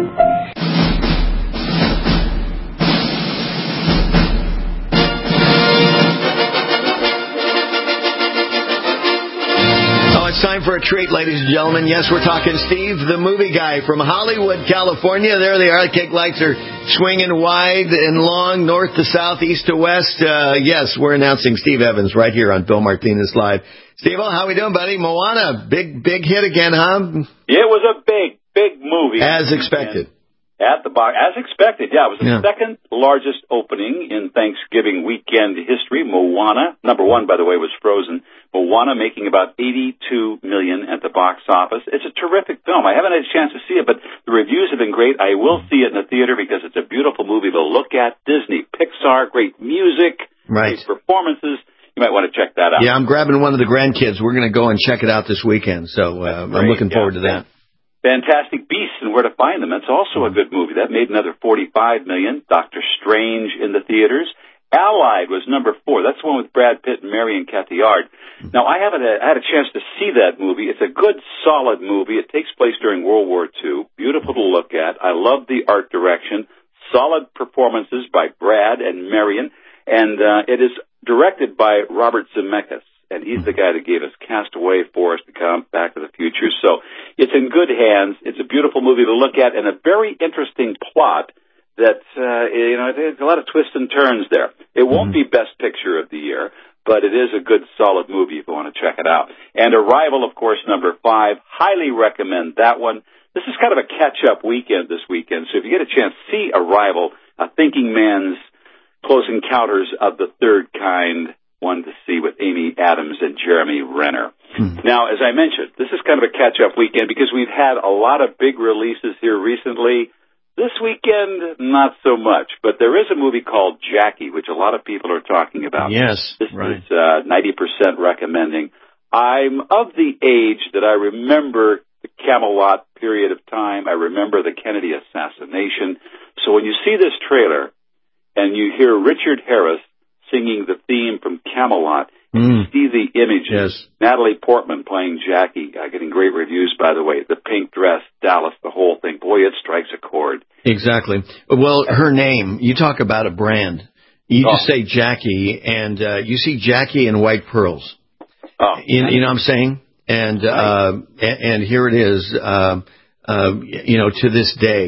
It's time for a treat, ladies and gentlemen. Yes, we're talking Steve, the movie guy from Hollywood, California. There they are. The cake lights are swinging wide and long, north to south, east to west. Uh, yes, we're announcing Steve Evans right here on Bill Martinez Live. Steve, how we doing, buddy? Moana, big, big hit again, huh? Yeah, it was a big, big movie. As expected. At the box, as expected, yeah. It was the Yeah. second largest opening in Thanksgiving weekend history. Moana, number one, by the way, was Frozen. Moana making about eighty-two million dollars at the box office. It's a terrific film. I haven't had a chance to see it, but the reviews have been great. I will see it in the theater because it's a beautiful movie to look at. Disney, Pixar, great music, Right. great performances. You might want to check that out. Yeah, I'm grabbing one of the grandkids. We're going to go and check it out this weekend, so uh, I'm great, looking yeah. forward to that. Fantastic Beasts and Where to Find Them. That's also a good movie. That made another forty-five million dollars. Doctor Strange in the theaters. Allied was number four. That's the one with Brad Pitt and Marion Cotillard. Now, I haven't I had a chance to see that movie. It's a good, solid movie. It takes place during World War Two. Beautiful to look at. I love the art direction. Solid performances by Brad and Marion. And uh, it is directed by Robert Zemeckis. And he's the guy that gave us Castaway, Forrest Gump, Back to the Future. So it's in good hands. It's a beautiful movie to look at and a very interesting plot that, uh, you know, there's a lot of twists and turns there. It won't be Best Picture of the year, but it is a good, solid movie if you want to check it out. And Arrival, of course, number five. Highly recommend that one. This is kind of a catch-up weekend this weekend. So if you get a chance, see Arrival, a thinking man's Close Encounters of the Third Kind. One to see with Amy Adams and Jeremy Renner. Hmm. Now, as I mentioned, this is kind of a catch-up weekend because we've had a lot of big releases here recently. This weekend, not so much, but there is a movie called Jackie, which a lot of people are talking about. Yes, this right. is uh, ninety percent recommending. I'm of the age that I remember the Camelot period of time. I remember the Kennedy assassination. So when you see this trailer and you hear Richard Harris singing the theme from Camelot, and Mm. you see the images. Yes. Natalie Portman playing Jackie, uh, getting great reviews, by the way. The pink dress, Dallas, the whole thing. Boy, it strikes a chord. Exactly. Well, her name, you talk about a brand. You Oh. just say Jackie, and uh, you see Jackie in white pearls. Oh, You, you know what I'm saying? And uh, and, and here it is, uh, uh, you know, to this day.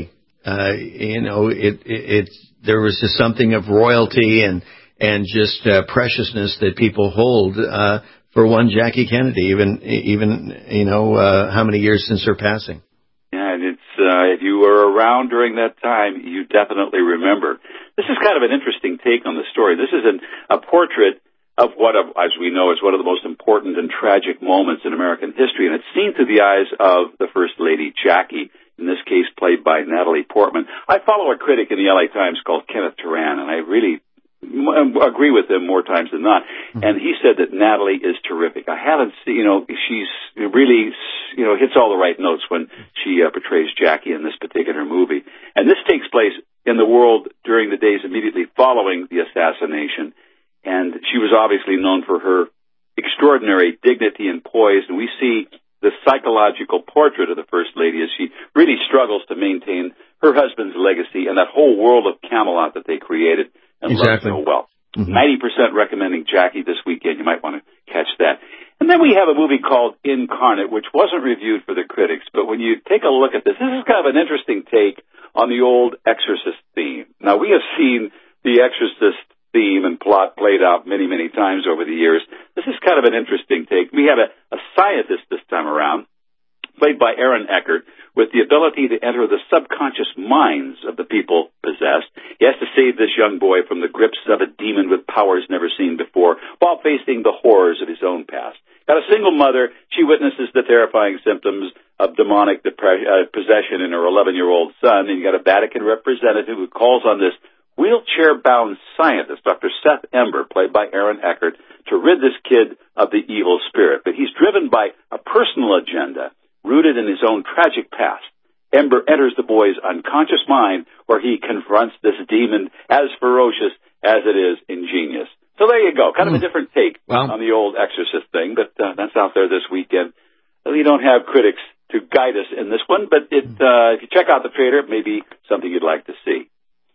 Uh, you know, it, it, it there was just something of royalty and and just uh, preciousness that people hold uh, for one Jackie Kennedy, even even you know uh, how many years since her passing. Yeah, and it's uh, if you were around during that time, you definitely remember. This is kind of an interesting take on the story. This is an, a portrait of what, as we know, is one of the most important and tragic moments in American history, and it's seen through the eyes of the First Lady, Jackie, in this case played by Natalie Portman. I follow a critic in the L A Times called Kenneth Turan, and I really m- agree with him more times than not. Mm-hmm. And he said that Natalie is terrific. I haven't seen, you know, she's really, you know, hits all the right notes when she uh, portrays Jackie in this particular movie. And this takes place in the world during the days immediately following the assassination. And she was obviously known for her extraordinary dignity and poise, and we see the psychological portrait of the First Lady as she really struggles to maintain her husband's legacy and that whole world of Camelot that they created and exactly. loved so well. Mm-hmm. ninety percent recommending Jackie this weekend. You might want to catch that. And then we have a movie called Incarnate, which wasn't reviewed for the critics, but when you take a look at this, this is kind of an interesting take on the old Exorcist theme. Now, we have seen the Exorcist theme and plot played out many, many times over the years. This is kind of an interesting take. We have a, a scientist this time around, played by Aaron Eckhart, with the ability to enter the subconscious minds of the people possessed. He has to save this young boy from the grips of a demon with powers never seen before, while facing the horrors of his own past. Got a single mother. She witnesses the terrifying symptoms of demonic depre- uh, possession in her eleven-year-old son, and you got a Vatican representative who calls on this wheelchair-bound scientist, Doctor Seth Ember, played by Aaron Eckhart, to rid this kid of the evil spirit. But he's driven by a personal agenda rooted in his own tragic past. Ember enters the boy's unconscious mind, where he confronts this demon as ferocious as it is ingenious. So there you go. Kind of a different take well, on the old Exorcist thing, but uh, that's out there this weekend. We don't have critics to guide us in this one, but it, uh, if you check out the trailer, it may be something you'd like to see.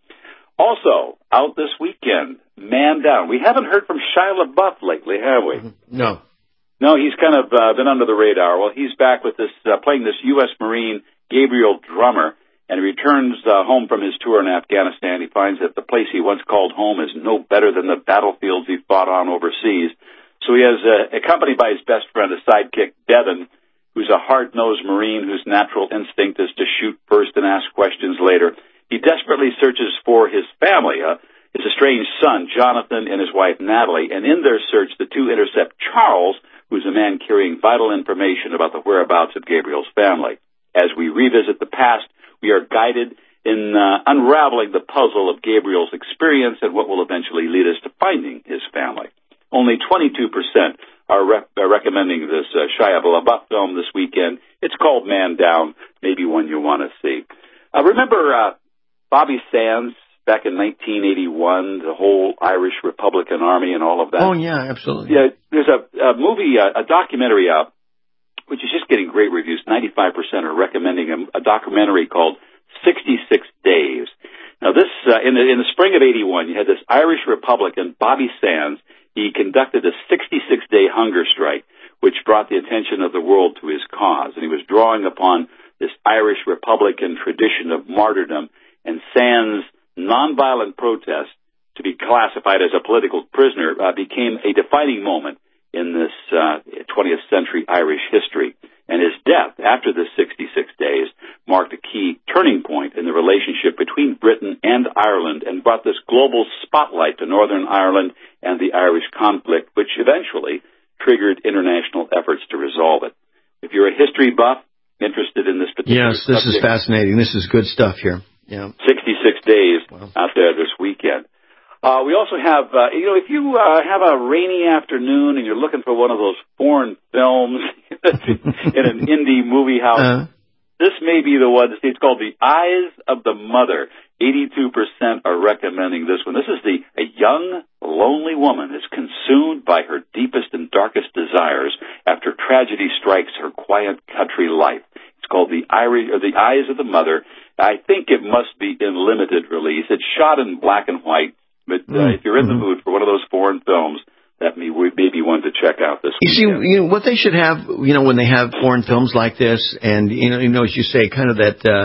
Also, out this weekend, Man Down. We haven't heard from Shia LaBeouf lately, have we? No. No, he's kind of uh, been under the radar. Well, he's back with this, uh, playing this U S Marine, Gabriel Drummer, and he returns uh, home from his tour in Afghanistan. He finds that the place he once called home is no better than the battlefields he fought on overseas. So he has, uh, accompanied by his best friend, a sidekick, Devin, who's a hard-nosed Marine whose natural instinct is to shoot first and ask questions later. He desperately searches for his family, uh, his estranged son, Jonathan, and his wife, Natalie, and in their search, the two intercept Charles, who's a man carrying vital information about the whereabouts of Gabriel's family. As we revisit the past, we are guided in uh, unraveling the puzzle of Gabriel's experience and what will eventually lead us to finding his family. Only twenty-two percent are, re- are recommending this uh, Shia LaBeouf film this weekend. It's called Man Down, maybe one you want to see. Uh, remember uh, Bobby Sands back in nineteen eighty-one, the whole Irish Republican Army and all of that? Oh, yeah, absolutely. Yeah, there's a, a movie, a, a documentary out, which is just getting great reviews. ninety-five percent are recommending a, a documentary called sixty-six days. Now, this uh, in, the, in the spring of eighty-one, you had this Irish Republican, Bobby Sands. He conducted a sixty-six day hunger strike, which brought the attention of the world to his cause. And he was drawing upon this Irish Republican tradition of martyrdom, and Sands' nonviolent protest to be classified as a political prisoner uh, became a defining moment in this uh, twentieth century Irish history. And his death after the sixty-six days marked a key turning point in the relationship between Britain and Ireland and brought this global spotlight to Northern Ireland and the Irish conflict, which eventually triggered international efforts to resolve it. If you're a history buff interested in this particular Yes, this subject, is fascinating. This is good stuff here. Yeah. sixty-six days wow. out there this weekend. Uh, we also have, uh, you know, if you uh, have a rainy afternoon and you're looking for one of those foreign films in an indie movie house, uh, this may be the one. It's called The Eyes of the Mother. eighty-two percent are recommending this one. This is the a young, lonely woman is consumed by her deepest and darkest desires after tragedy strikes her quiet country life. It's called The, Irish, or the Eyes of the Mother. I think it must be in limited release. It's shot in black and white. But uh, mm-hmm. if you're in the mood for one of those foreign films, that may, may be one to check out this you weekend. see, you know, what they should have, you know, when they have foreign films like this, and, you know, you know, as you say, kind of that, uh,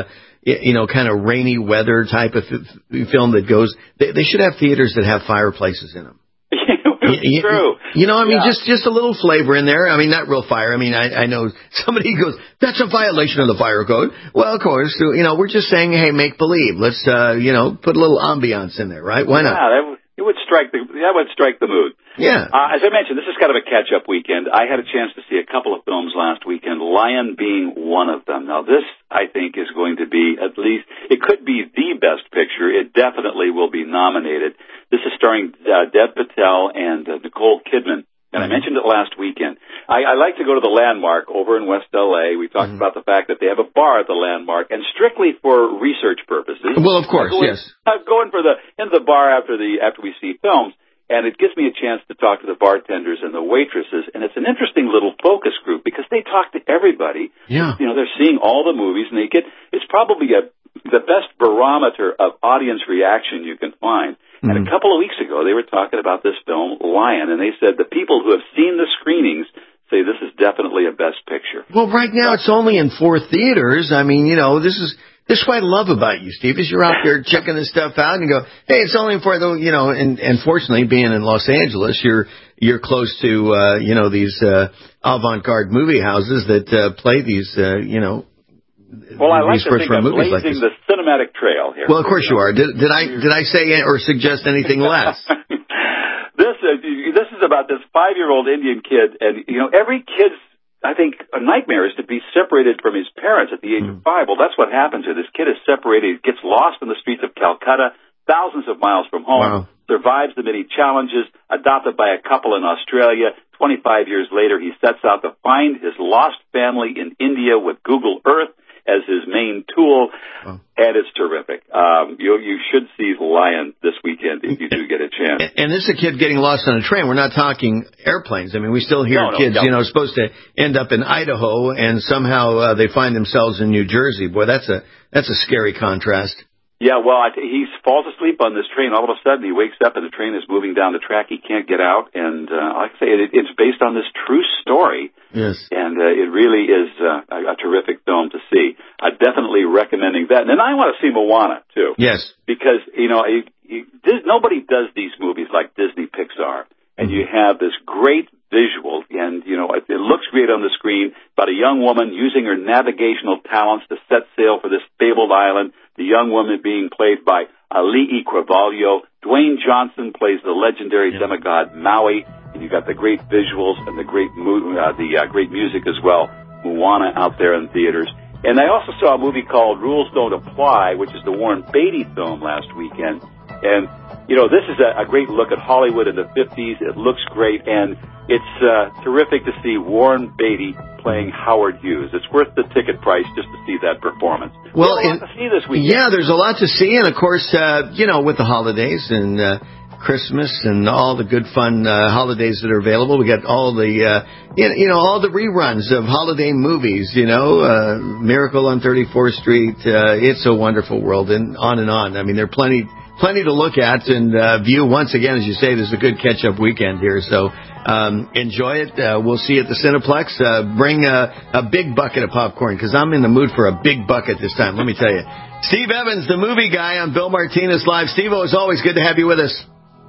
you know, kind of rainy weather type of f- film that goes, they, they should have theaters that have fireplaces in them. It's true. You know, I mean, yeah. just just a little flavor in there. I mean, not real fire. I mean, I, I know somebody goes, that's a violation of the fire code. Well, of course, you know, we're just saying, hey, make believe. Let's, uh, you know, put a little ambiance in there, right? Why not? Yeah, that, it would strike the that would strike the mood. Yeah. Uh, as I mentioned, this is kind of a catch-up weekend. I had a chance to see a couple of films last weekend, Lion being one of them. Now, this, I think, is going to be at least, it could be the best picture. It definitely will be nominated. This is starring uh, Dev Patel and uh, Nicole Kidman. And I mentioned it last weekend. I, I like to go to the Landmark over in West L A. We talked mm-hmm. about the fact that they have a bar at the Landmark, and strictly for research purposes. Well, of course, I'm going, yes. I'm going for the into the bar after the after we see films, and it gives me a chance to talk to the bartenders and the waitresses. And it's an interesting little focus group because they talk to everybody. Yeah. You know, they're seeing all the movies, and they get it's probably a the best barometer of audience reaction you can find. And a couple of weeks ago, they were talking about this film, Lion, and they said the people who have seen the screenings say this is definitely a best picture. Well, right now it's only in four theaters. I mean, you know, this is this is what I love about you, Steve, is you're out there checking this stuff out and you go, hey, it's only in four, though, you know, and, and fortunately, being in Los Angeles, you're you're close to, uh, you know, these uh, avant-garde movie houses that uh, play these, uh, you know, Well, I like to think I'm blazing like the cinematic trail here. Well, of course you are. Did, did I did I say or suggest anything less? this uh, this is about this five-year-old Indian kid, and you know every kid's I think a nightmare is to be separated from his parents at the age mm. of five. Well, that's what happens here. This kid is separated, gets lost in the streets of Calcutta, thousands of miles from home, wow. survives the many challenges, adopted by a couple in Australia. twenty-five years later, he sets out to find his lost family in India with Google Earth as his main tool, oh. and it's terrific. Um, you you should see Lion this weekend if you do get a chance. And this is a kid getting lost on a train. We're not talking airplanes. I mean, we still hear no, no, kids, no. you know, supposed to end up in Idaho, and somehow uh, they find themselves in New Jersey. Boy, that's a that's a scary contrast. Yeah, well, I th- he falls asleep on this train. All of a sudden, he wakes up and the train is moving down the track. He can't get out. And uh, like I say, it, it's based on this true story. Yes. And uh, it really is uh, a, a terrific film to see. I'm definitely recommending that. And then I want to see Moana, too. Yes. Because, you know, you, you, this, nobody does these movies like Disney Pixar. And you have this great visual, and, you know, it, it looks great on the screen, about a young woman using her navigational talents to set sail for this fabled island, the young woman being played by Ali'i Cravalho. Dwayne Johnson plays the legendary yeah. demigod Maui, and you got the great visuals and the great mo- uh, the uh, great music as well, Moana out there in theaters. And I also saw a movie called Rules Don't Apply, which is the Warren Beatty film last weekend. And, you know, this is a, a great look at Hollywood in the fifties. It looks great, and it's uh, terrific to see Warren Beatty playing Howard Hughes. It's worth the ticket price just to see that performance. Well, there's a lot and, to see this weekend. Yeah, there's a lot to see, and of course, uh, you know, with the holidays and uh, Christmas and all the good fun uh, holidays that are available, we got all the, uh, you know, all the reruns of holiday movies. You know, uh, Miracle on thirty-fourth Street, uh, It's a Wonderful World, and on and on. I mean, there are plenty. Plenty to look at and uh, view. Once again, as you say, there's a good catch-up weekend here, so um, enjoy it. Uh, we'll see you at the Cineplex. Uh, bring a, a big bucket of popcorn, because I'm in the mood for a big bucket this time, let me tell you. Steve Evans, the movie guy on Bill Martinez Live. Steve, it's always good to have you with us.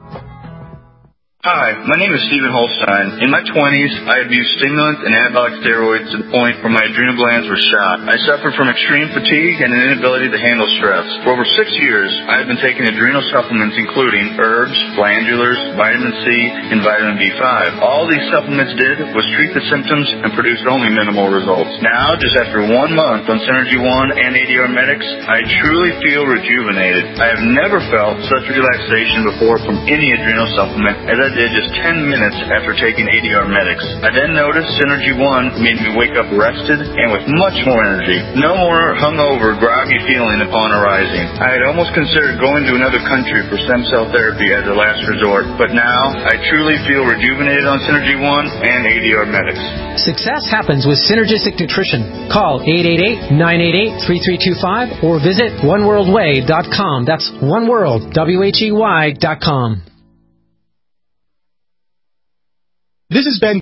Hi, my name is Stephen Holstein. In my twenties, I abused stimulants and anabolic steroids to the point where my adrenal glands were shot. I suffered from extreme fatigue and an inability to handle stress. For over six years, I have been taking adrenal supplements including herbs, glandulars, vitamin C, and vitamin B five. All these supplements did was treat the symptoms and produced only minimal results. Now, just after one month on Synergy One and A D R Medics, I truly feel rejuvenated. I have never felt such relaxation before from any adrenal supplement as I did just ten minutes after taking A D R Medics. I then noticed Synergy One made me wake up rested and with much more energy. No more hungover, groggy feeling upon arising. I had almost considered going to another country for stem cell therapy as a last resort, but now I truly feel rejuvenated on Synergy One and A D R Medics. Success happens with Synergistic Nutrition. Call eight eight eight, nine eight eight, three three two five or visit one world way dot com. That's oneworld, W H E Y dot com. This is Ben